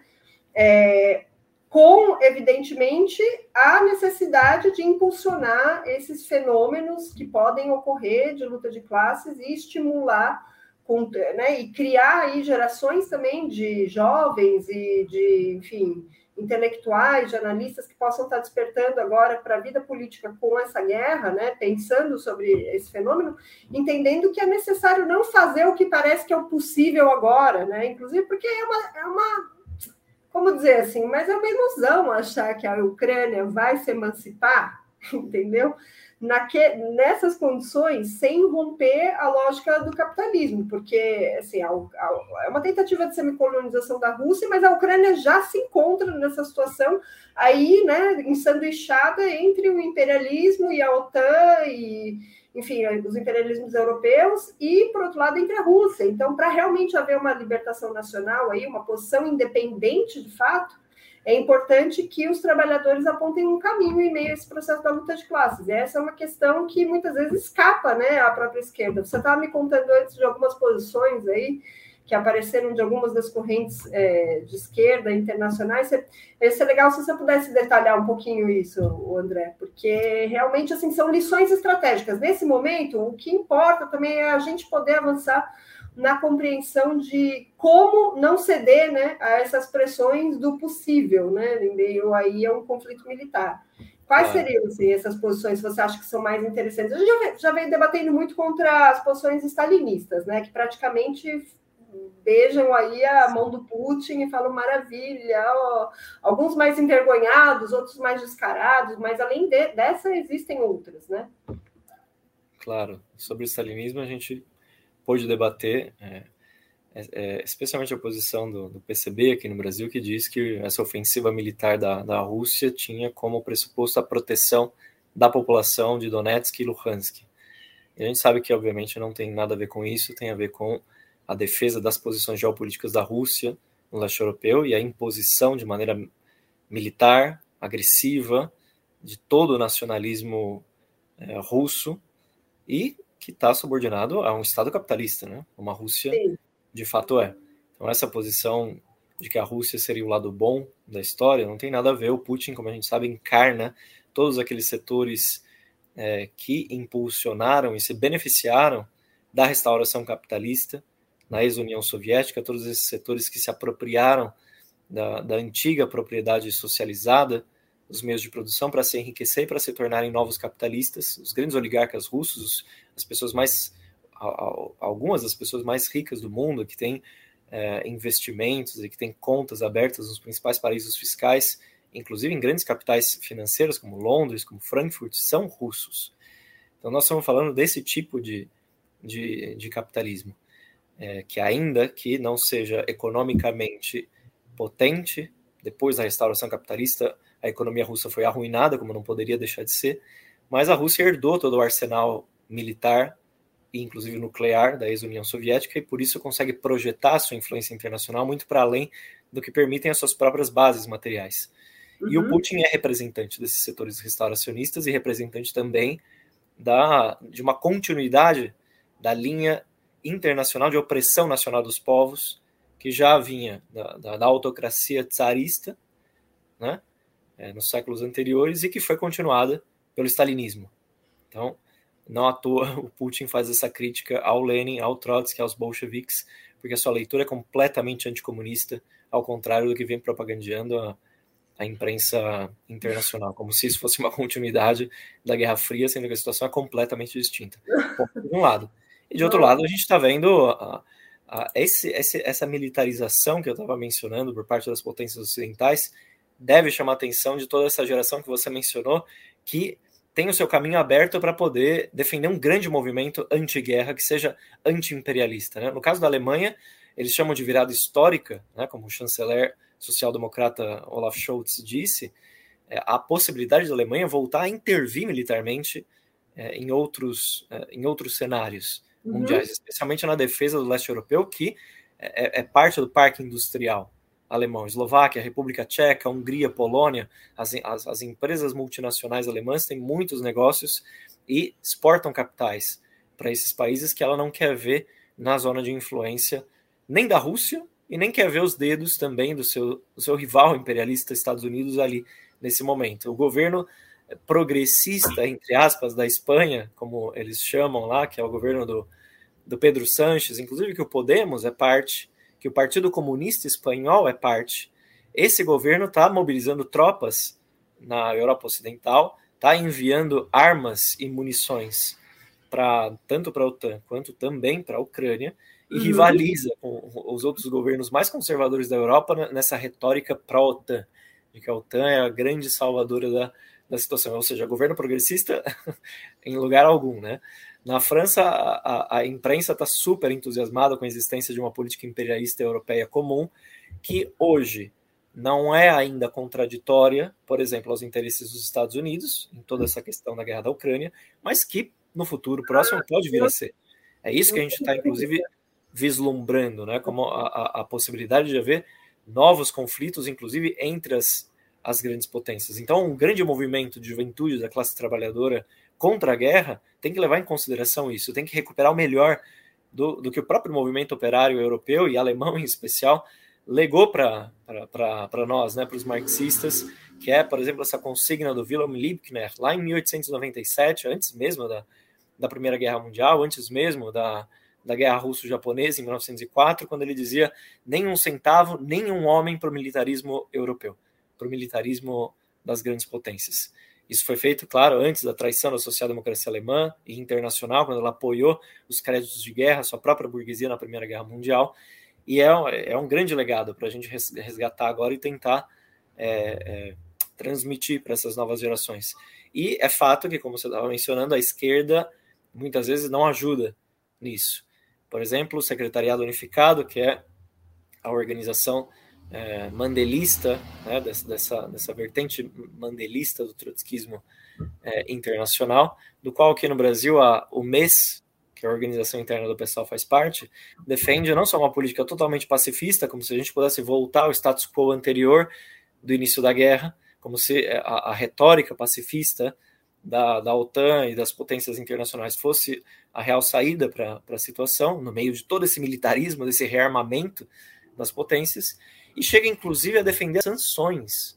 é, com, evidentemente, a necessidade de impulsionar esses fenômenos que podem ocorrer de luta de classes e estimular, com, né, e criar aí gerações também de jovens e de, enfim, intelectuais, de analistas que possam estar despertando agora para a vida política com essa guerra, né, pensando sobre esse fenômeno, entendendo que é necessário não fazer o que parece que é o possível agora, né, inclusive porque é uma, é uma como dizer assim, mas é uma ilusão achar que a Ucrânia vai se emancipar, entendeu? Naque, nessas condições, sem romper a lógica do capitalismo, porque assim, a, a, é uma tentativa de semicolonização da Rússia, mas a Ucrânia já se encontra nessa situação aí, né, ensanduichada entre o imperialismo e a OTAN e, enfim, os imperialismos europeus e, por outro lado, entre a Rússia. Então, para realmente haver uma libertação nacional, aí, uma posição independente, de fato, é importante que os trabalhadores apontem um caminho em meio a esse processo da luta de classes. E essa é uma questão que muitas vezes escapa, né, à própria esquerda. Você estava me contando antes de algumas posições aí que apareceram de algumas das correntes é, de esquerda internacionais. Ia ser legal se você pudesse detalhar um pouquinho isso, André, porque realmente assim, são lições estratégicas. Nesse momento, o que importa também é a gente poder avançar na compreensão de como não ceder, né, a essas pressões do possível, né, em meio aí a um conflito militar. Quais claro. seriam assim, essas posições que você acha que são mais interessantes? A gente já vem, já vem debatendo muito contra as posições stalinistas, né, que praticamente beijam aí a mão do Putin e falam maravilha, ó, alguns mais envergonhados, outros mais descarados, mas além de, dessa existem outras, né? Claro, sobre o stalinismo a gente pôde debater, é, é, especialmente a posição do, do P C B aqui no Brasil, que diz que essa ofensiva militar da, da Rússia tinha como pressuposto a proteção da população de Donetsk e Luhansk. E a gente sabe que, obviamente, não tem nada a ver com isso, tem a ver com a defesa das posições geopolíticas da Rússia no leste europeu e a imposição de maneira militar, agressiva, de todo o nacionalismo é, russo e que está subordinado a um Estado capitalista, né? Uma Rússia, Sim. de fato, é. Então, essa posição de que a Rússia seria o lado bom da história não tem nada a ver. O Putin, como a gente sabe, encarna todos aqueles setores é, que impulsionaram e se beneficiaram da restauração capitalista na ex-União Soviética, todos esses setores que se apropriaram da, da antiga propriedade socializada dos meios de produção para se enriquecer e para se tornarem novos capitalistas, os grandes oligarcas russos, as pessoas mais, algumas das pessoas mais ricas do mundo, que têm é, investimentos e que têm contas abertas nos principais paraísos fiscais, inclusive em grandes capitais financeiros como Londres, como Frankfurt, são russos. Então nós estamos falando desse tipo de, de, de capitalismo. É, que ainda que não seja economicamente potente, depois da restauração capitalista, a economia russa foi arruinada, como não poderia deixar de ser, mas a Rússia herdou todo o arsenal militar, e inclusive nuclear, da ex-União Soviética, e por isso consegue projetar a sua influência internacional muito para além do que permitem as suas próprias bases materiais. Uhum. E o Putin é representante desses setores restauracionistas e representante também da, de uma continuidade da linha internacional de opressão nacional dos povos, que já vinha da, da, da autocracia tsarista, né, é, nos séculos anteriores, e que foi continuada pelo stalinismo. Então, Não à toa o Putin faz essa crítica ao Lenin, ao Trotsky, aos bolcheviques, porque a sua leitura é completamente anticomunista, ao contrário do que vem propagandeando a, a imprensa internacional, como se isso fosse uma continuidade da Guerra Fria, sendo que a situação é completamente distinta. Bom, de um lado. E de outro lado, a gente está vendo a, a, esse, esse, essa militarização que eu estava mencionando por parte das potências ocidentais, deve chamar a atenção de toda essa geração que você mencionou, que tem o seu caminho aberto para poder defender um grande movimento anti-guerra que seja anti-imperialista. Né? No caso da Alemanha, eles chamam de virada histórica, né? Como o chanceler social-democrata Olaf Scholz disse, é, a possibilidade da Alemanha voltar a intervir militarmente é, em, outros, é, em outros cenários uhum. mundiais, especialmente na defesa do leste europeu, que é, é parte do parque industrial alemão. Eslováquia, República Tcheca, Hungria, Polônia, as, as, as empresas multinacionais alemãs têm muitos negócios e exportam capitais para esses países que ela não quer ver na zona de influência nem da Rússia e nem quer ver os dedos também do seu, do seu rival imperialista Estados Unidos ali nesse momento. O governo progressista, entre aspas, da Espanha, como eles chamam lá, que é o governo do, do Pedro Sánchez, inclusive que o Podemos é parte, que o Partido Comunista Espanhol é parte. Esse governo está mobilizando tropas na Europa Ocidental, está enviando armas e munições pra, tanto para a OTAN quanto também para a Ucrânia, e uhum. rivaliza com os outros governos mais conservadores da Europa nessa retórica para a OTAN, de que a OTAN é a grande salvadora da, da situação, ou seja, governo progressista em lugar algum, né? Na França, a, a, a imprensa está super entusiasmada com a existência de uma política imperialista europeia comum, que hoje não é ainda contraditória, por exemplo, aos interesses dos Estados Unidos, em toda essa questão da guerra da Ucrânia, mas que no futuro próximo pode vir a ser. É isso que a gente está, inclusive, vislumbrando, né, como a, a, a possibilidade de haver novos conflitos, inclusive entre as, as grandes potências. Então, um grande movimento de juventude da classe trabalhadora contra a guerra tem que levar em consideração isso, tem que recuperar o melhor do, do que o próprio movimento operário europeu e alemão em especial legou para nós, né, para os marxistas, que é, por exemplo, essa consigna do Wilhelm Liebknecht, lá em mil oitocentos e noventa e sete, antes mesmo da, da Primeira Guerra Mundial, antes mesmo da, da Guerra Russo-Japonesa, em mil novecentos e quatro, quando ele dizia nem um centavo, nem um homem para o militarismo europeu, para o militarismo das grandes potências. Isso foi feito, claro, antes da traição da social-democracia alemã e internacional, quando ela apoiou os créditos de guerra, sua própria burguesia na Primeira Guerra Mundial, e é, é um grande legado para a gente resgatar agora e tentar é, é, transmitir para essas novas gerações. E é fato que, como você estava mencionando, a esquerda muitas vezes não ajuda nisso. Por exemplo, o Secretariado Unificado, que é a organização É, mandelista, né, dessa, dessa, dessa vertente mandelista do trotskismo é, internacional, do qual aqui no Brasil a, o M E S, que é a organização interna do pessoal faz parte, defende não só uma política totalmente pacifista, como se a gente pudesse voltar ao status quo anterior do início da guerra, como se a, a retórica pacifista da, da OTAN e das potências internacionais fosse a real saída para a situação, no meio de todo esse militarismo, desse rearmamento das potências, e chega inclusive a defender as sanções,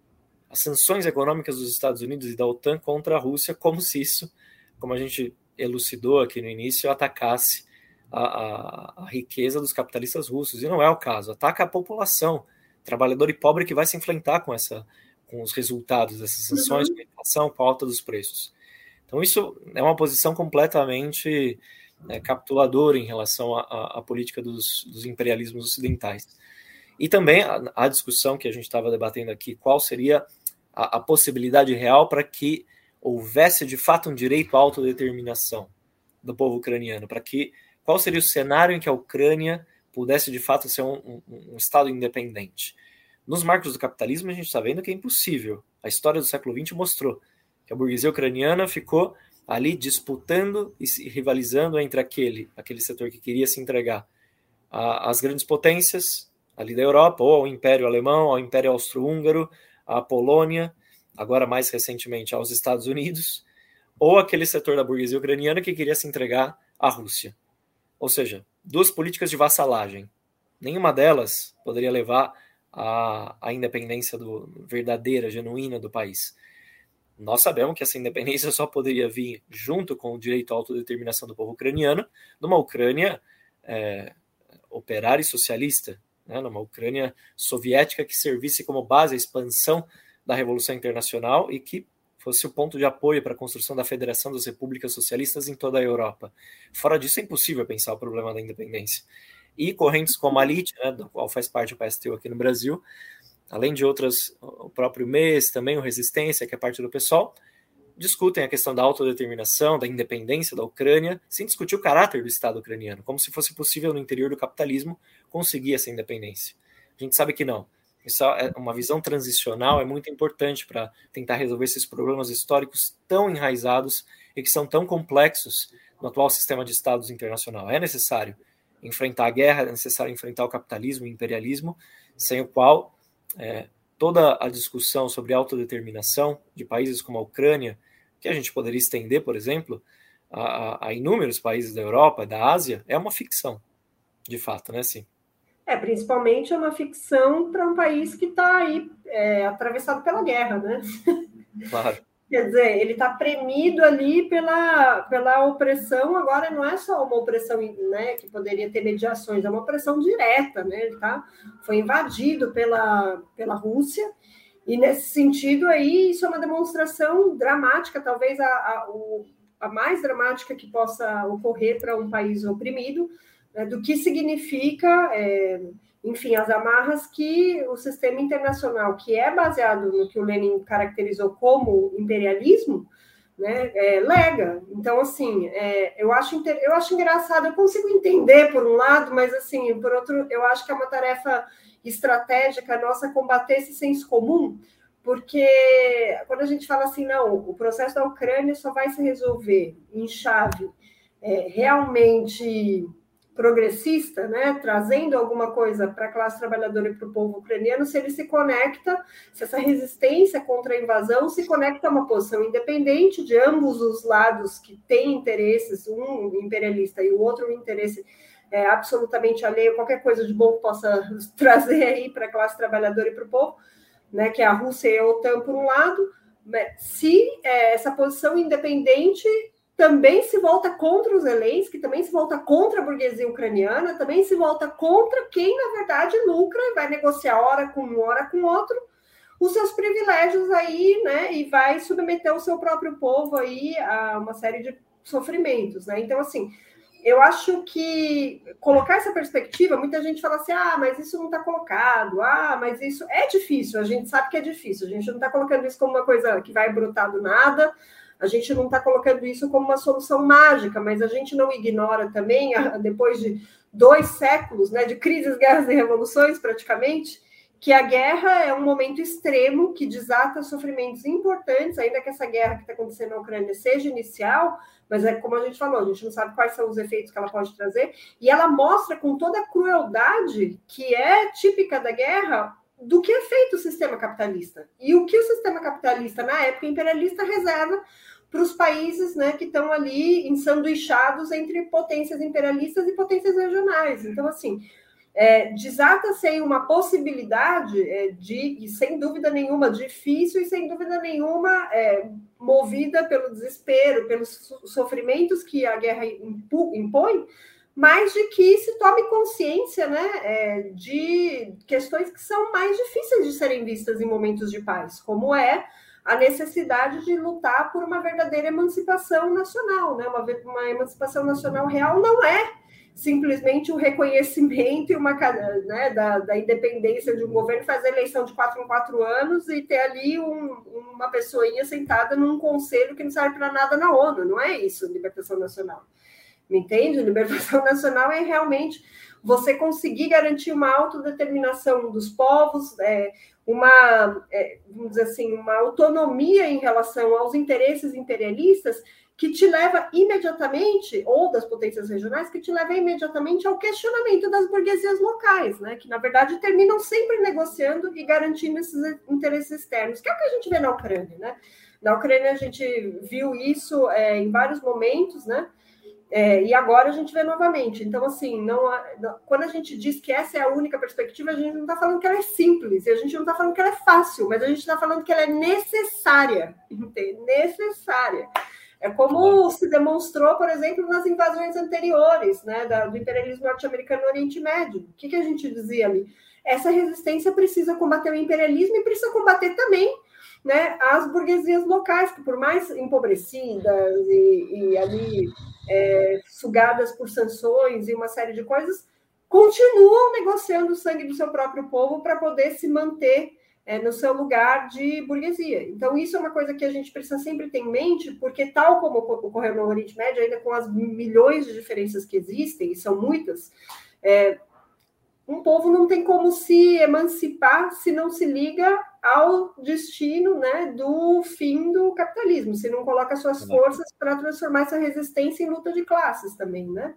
as sanções econômicas dos Estados Unidos e da OTAN contra a Rússia, como se isso, como a gente elucidou aqui no início, atacasse a, a, a riqueza dos capitalistas russos, e não é o caso, ataca a população, trabalhador e pobre, que vai se enfrentar com, essa, com os resultados dessas sanções, com a inflação, com a alta dos preços. Então isso é uma posição completamente é, capituladora em relação à política dos, dos imperialismos ocidentais. E também a, a discussão que a gente estava debatendo aqui, qual seria a, a possibilidade real para que houvesse de fato um direito à autodeterminação do povo ucraniano, para que qual seria o cenário em que a Ucrânia pudesse de fato ser um, um, um Estado independente. Nos marcos do capitalismo a gente está vendo que é impossível. A história do século vinte mostrou que a burguesia ucraniana ficou ali disputando e rivalizando entre aquele, aquele setor que queria se entregar às grandes potências ali da Europa, ou ao Império Alemão, ao Império Austro-Húngaro, à Polônia, agora mais recentemente aos Estados Unidos, ou aquele setor da burguesia ucraniana que queria se entregar à Rússia. Ou seja, duas políticas de vassalagem. Nenhuma delas poderia levar à, à independência do, verdadeira, genuína do país. nós sabemos que essa independência só poderia vir junto com o direito à autodeterminação do povo ucraniano, numa Ucrânia é, operária e socialista, né, numa Ucrânia soviética que servisse como base a expansão da Revolução Internacional e que fosse o ponto de apoio para a construção da Federação das Repúblicas Socialistas em toda a Europa. Fora disso, é impossível pensar o problema da independência. E correntes como a Lite, né, do qual faz parte o P S T U aqui no Brasil, além de outras, o próprio M E S, também o Resistência, que é parte do PSOL, discutem a questão da autodeterminação, da independência da Ucrânia, sem discutir o caráter do Estado ucraniano, como se fosse possível no interior do capitalismo conseguir essa independência. A gente sabe que não. Isso é uma visão transicional, é muito importante para tentar resolver esses problemas históricos tão enraizados e que são tão complexos no atual sistema de Estados internacional. É necessário enfrentar a guerra, é necessário enfrentar o capitalismo e o imperialismo, sem o qual É, toda a discussão sobre autodeterminação de países como a Ucrânia, que a gente poderia estender, por exemplo, a, a inúmeros países da Europa, da Ásia, é uma ficção, de fato, né? Sim. É, principalmente é uma ficção para um país que está aí é, atravessado pela guerra, né? Claro. Quer dizer, ele está premido ali pela, pela opressão, agora não é só uma opressão, né, que poderia ter mediações, é uma opressão direta, né? Ele tá, foi invadido pela, pela Rússia, e nesse sentido aí, isso é uma demonstração dramática, talvez a, a, a mais dramática que possa ocorrer para um país oprimido, né, do que significa... É, enfim, as amarras que o sistema internacional, que é baseado no que o Lenin caracterizou como imperialismo, né, é, lega. Então, assim, é, eu, acho, eu acho engraçado, eu consigo entender por um lado, mas, assim, por outro, eu acho que é uma tarefa estratégica nossa combater esse senso comum, porque quando a gente fala assim, não, o processo da Ucrânia só vai se resolver em chave é, realmente... progressista, né, trazendo alguma coisa para a classe trabalhadora e para o povo ucraniano, se ele se conecta, se essa resistência contra a invasão se conecta a uma posição independente de ambos os lados que têm interesses, um imperialista e o outro um interesse é, absolutamente alheio a qualquer coisa de bom que possa trazer aí para a classe trabalhadora e para o povo, né, que é a Rússia e a OTAN por um lado, se é, essa posição independente também se volta contra os Zelensky, também se volta contra a burguesia ucraniana, também se volta contra quem, na verdade, lucra e vai negociar hora com um, hora com outro, os seus privilégios aí, né, e vai submeter o seu próprio povo aí a uma série de sofrimentos, né? Então, assim, eu acho que colocar essa perspectiva, muita gente fala assim, ah, mas isso não está colocado, ah, mas isso é difícil, a gente sabe que é difícil, a gente não está colocando isso como uma coisa que vai brotar do nada, a gente não está colocando isso como uma solução mágica, mas a gente não ignora também, depois de dois séculos, né, de crises, guerras e revoluções, praticamente, que a guerra é um momento extremo que desata sofrimentos importantes, ainda que essa guerra que está acontecendo na Ucrânia seja inicial, mas é como a gente falou, a gente não sabe quais são os efeitos que ela pode trazer, e ela mostra com toda a crueldade que é típica da guerra do que é feito o sistema capitalista. E o que o sistema capitalista, na época imperialista, reserva para os países, né, que estão ali ensanduichados entre potências imperialistas e potências regionais. Então, assim, é, desata-se aí uma possibilidade é, de, e sem dúvida nenhuma, difícil e sem dúvida nenhuma é, movida pelo desespero, pelos sofrimentos que a guerra impõe, mas de que se tome consciência, né, é, de questões que são mais difíceis de serem vistas em momentos de paz, como é a necessidade de lutar por uma verdadeira emancipação nacional, né? Uma, uma emancipação nacional real não é simplesmente o reconhecimento e uma, né, da, da independência de um governo, fazer eleição de quatro em quatro anos e ter ali um, uma pessoinha sentada num conselho que não serve para nada na ONU. Não é isso, libertação nacional. Me entende? Libertação nacional é realmente você conseguir garantir uma autodeterminação dos povos, é, uma, é, vamos dizer assim, uma autonomia em relação aos interesses imperialistas que te leva imediatamente, ou das potências regionais, que te leva imediatamente ao questionamento das burguesias locais, né? Que, na verdade, terminam sempre negociando e garantindo esses interesses externos, que é o que a gente vê na Ucrânia, né? Na Ucrânia, a gente viu isso é, em vários momentos, né? É, e agora a gente vê novamente. Então, assim, não, não, quando a gente diz que essa é a única perspectiva, a gente não está falando que ela é simples, e a gente não está falando que ela é fácil, mas a gente está falando que ela é necessária, entende? Necessária. É como se demonstrou, por exemplo, nas invasões anteriores, né, do imperialismo norte-americano no Oriente Médio. O que, que a gente dizia ali? Essa resistência precisa combater o imperialismo e precisa combater também, né, as burguesias locais, que por mais empobrecidas e, e ali é, sugadas por sanções e uma série de coisas, continuam negociando o sangue do seu próprio povo para poder se manter é, no seu lugar de burguesia. Então, isso é uma coisa que a gente precisa sempre ter em mente, porque tal como ocorreu no Oriente Médio, ainda com as milhões de diferenças que existem, e são muitas, é, um povo não tem como se emancipar se não se liga ao destino, né, do fim do capitalismo, se não coloca suas forças para transformar essa resistência em luta de classes também, né?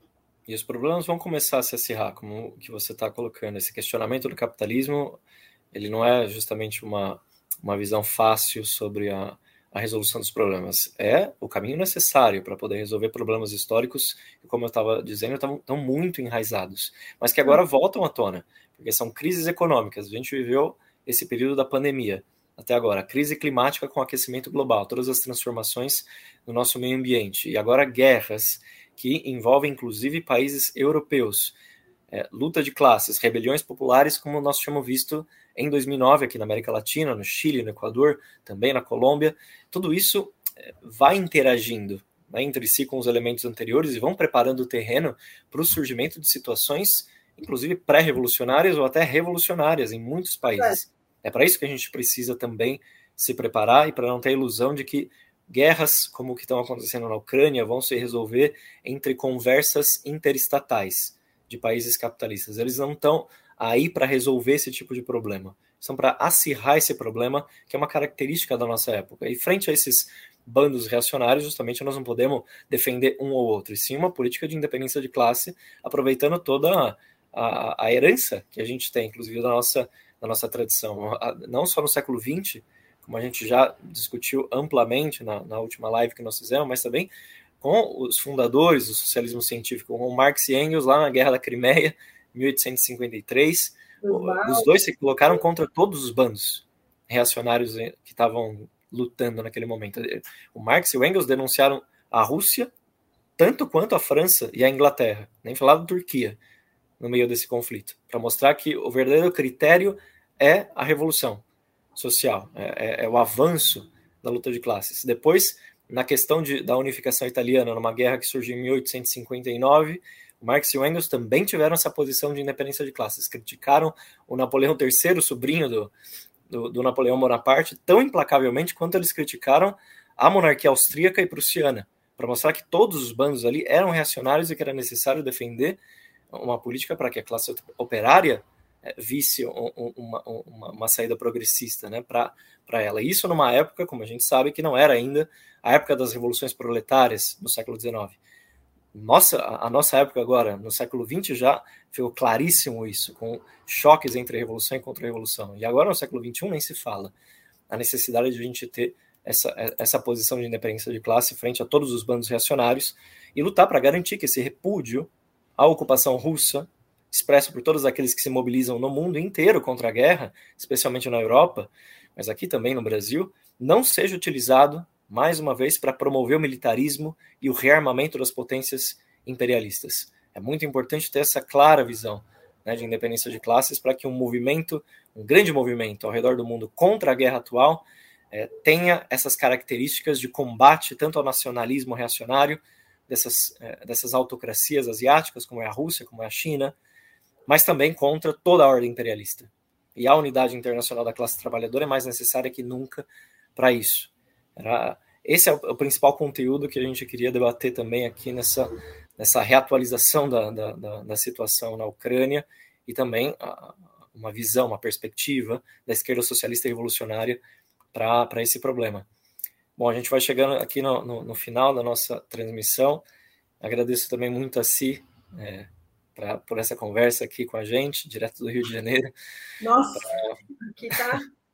E os problemas vão começar a se acirrar, como o que você está colocando. Esse questionamento do capitalismo, ele não é justamente uma, uma visão fácil sobre a, a resolução dos problemas. É o caminho necessário para poder resolver problemas históricos que, como eu estava dizendo, estão muito enraizados, mas que agora voltam à tona, porque são crises econômicas. A gente viveu esse período da pandemia até agora, a crise climática com aquecimento global, todas as transformações no nosso meio ambiente, e agora guerras que envolvem inclusive países europeus, é, luta de classes, rebeliões populares, como nós tínhamos visto em dois mil e nove aqui na América Latina, no Chile, no Equador, também na Colômbia. Tudo isso vai interagindo, né, entre si com os elementos anteriores e vão preparando o terreno para o surgimento de situações, inclusive pré-revolucionárias ou até revolucionárias em muitos países. É, é para isso que a gente precisa também se preparar e para não ter a ilusão de que guerras como o que estão acontecendo na Ucrânia vão se resolver entre conversas interestatais de países capitalistas. Eles não estão aí para resolver esse tipo de problema. São para acirrar esse problema, que é uma característica da nossa época. E frente a esses bandos reacionários, justamente nós não podemos defender um ou outro, e sim uma política de independência de classe, aproveitando toda a, a, a herança que a gente tem, inclusive da nossa, da nossa tradição. Não só no século vinte, como a gente já discutiu amplamente na, na última live que nós fizemos, mas também com os fundadores do socialismo científico, com Marx e Engels lá na Guerra da Crimeia, mil oitocentos e cinquenta e três. Os dois se colocaram contra todos os bandos reacionários que estavam lutando naquele momento. O Marx e o Engels denunciaram a Rússia tanto quanto a França e a Inglaterra, nem falar da Turquia, no meio desse conflito, para mostrar que o verdadeiro critério é a revolução social, é, é, é o avanço da luta de classes. Depois, na questão de, da unificação italiana, numa guerra que surgiu em mil oitocentos e cinquenta e nove, o Marx e o Engels também tiveram essa posição de independência de classes. Criticaram o Napoleão terceiro, sobrinho do, do, do Napoleão Bonaparte, tão implacavelmente quanto eles criticaram a monarquia austríaca e prussiana, para mostrar que todos os bandos ali eram reacionários e que era necessário defender uma política para que a classe operária visse uma, uma, uma saída progressista, né, para ela. Isso numa época, como a gente sabe, que não era ainda a época das revoluções proletárias no século dezenove. Nossa, a nossa época agora, no século vinte, já ficou claríssimo isso, com choques entre revolução e contra-revolução. E agora, no século vinte e um, nem se fala a necessidade de a gente ter essa, essa posição de independência de classe frente a todos os bandos reacionários e lutar para garantir que esse repúdio à ocupação russa, expresso por todos aqueles que se mobilizam no mundo inteiro contra a guerra, especialmente na Europa, mas aqui também no Brasil, não seja utilizado, mais uma vez, para promover o militarismo e o rearmamento das potências imperialistas. É muito importante ter essa clara visão, né, de independência de classes para que um movimento, um grande movimento ao redor do mundo contra a guerra atual é, tenha essas características de combate tanto ao nacionalismo reacionário dessas, é, dessas autocracias asiáticas, como é a Rússia, como é a China, mas também contra toda a ordem imperialista. E a unidade internacional da classe trabalhadora é mais necessária que nunca para isso. Era, esse é o, o principal conteúdo que a gente queria debater também aqui nessa, nessa reatualização da, da, da, da situação na Ucrânia e também a, uma visão, uma perspectiva da esquerda socialista e revolucionária para esse problema. Bom, a gente vai chegando aqui no, no, no final da nossa transmissão. Agradeço também muito a Si, é, Pra, por essa conversa aqui com a gente, direto do Rio de Janeiro. Nossa, pra... aqui tá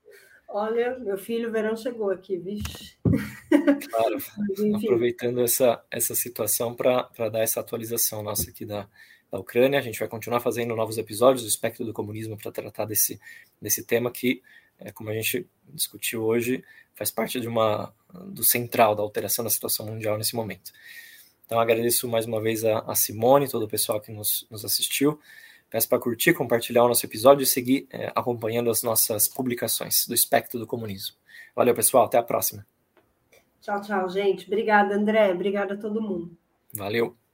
Olha, meu filho, o verão chegou aqui, vixe. Claro, aproveitando essa, essa situação para dar essa atualização nossa aqui da, da Ucrânia, a gente vai continuar fazendo novos episódios do espectro do comunismo para tratar desse, desse tema que, é, como a gente discutiu hoje, faz parte de uma, do central da alteração da situação mundial nesse momento. Então, agradeço mais uma vez a, a Simone, todo o pessoal que nos, nos assistiu. Peço para curtir, compartilhar o nosso episódio e seguir é, acompanhando as nossas publicações do espectro do comunismo. Valeu, pessoal. Até a próxima. Tchau, tchau, gente. Obrigada, André. Obrigada a todo mundo. Valeu.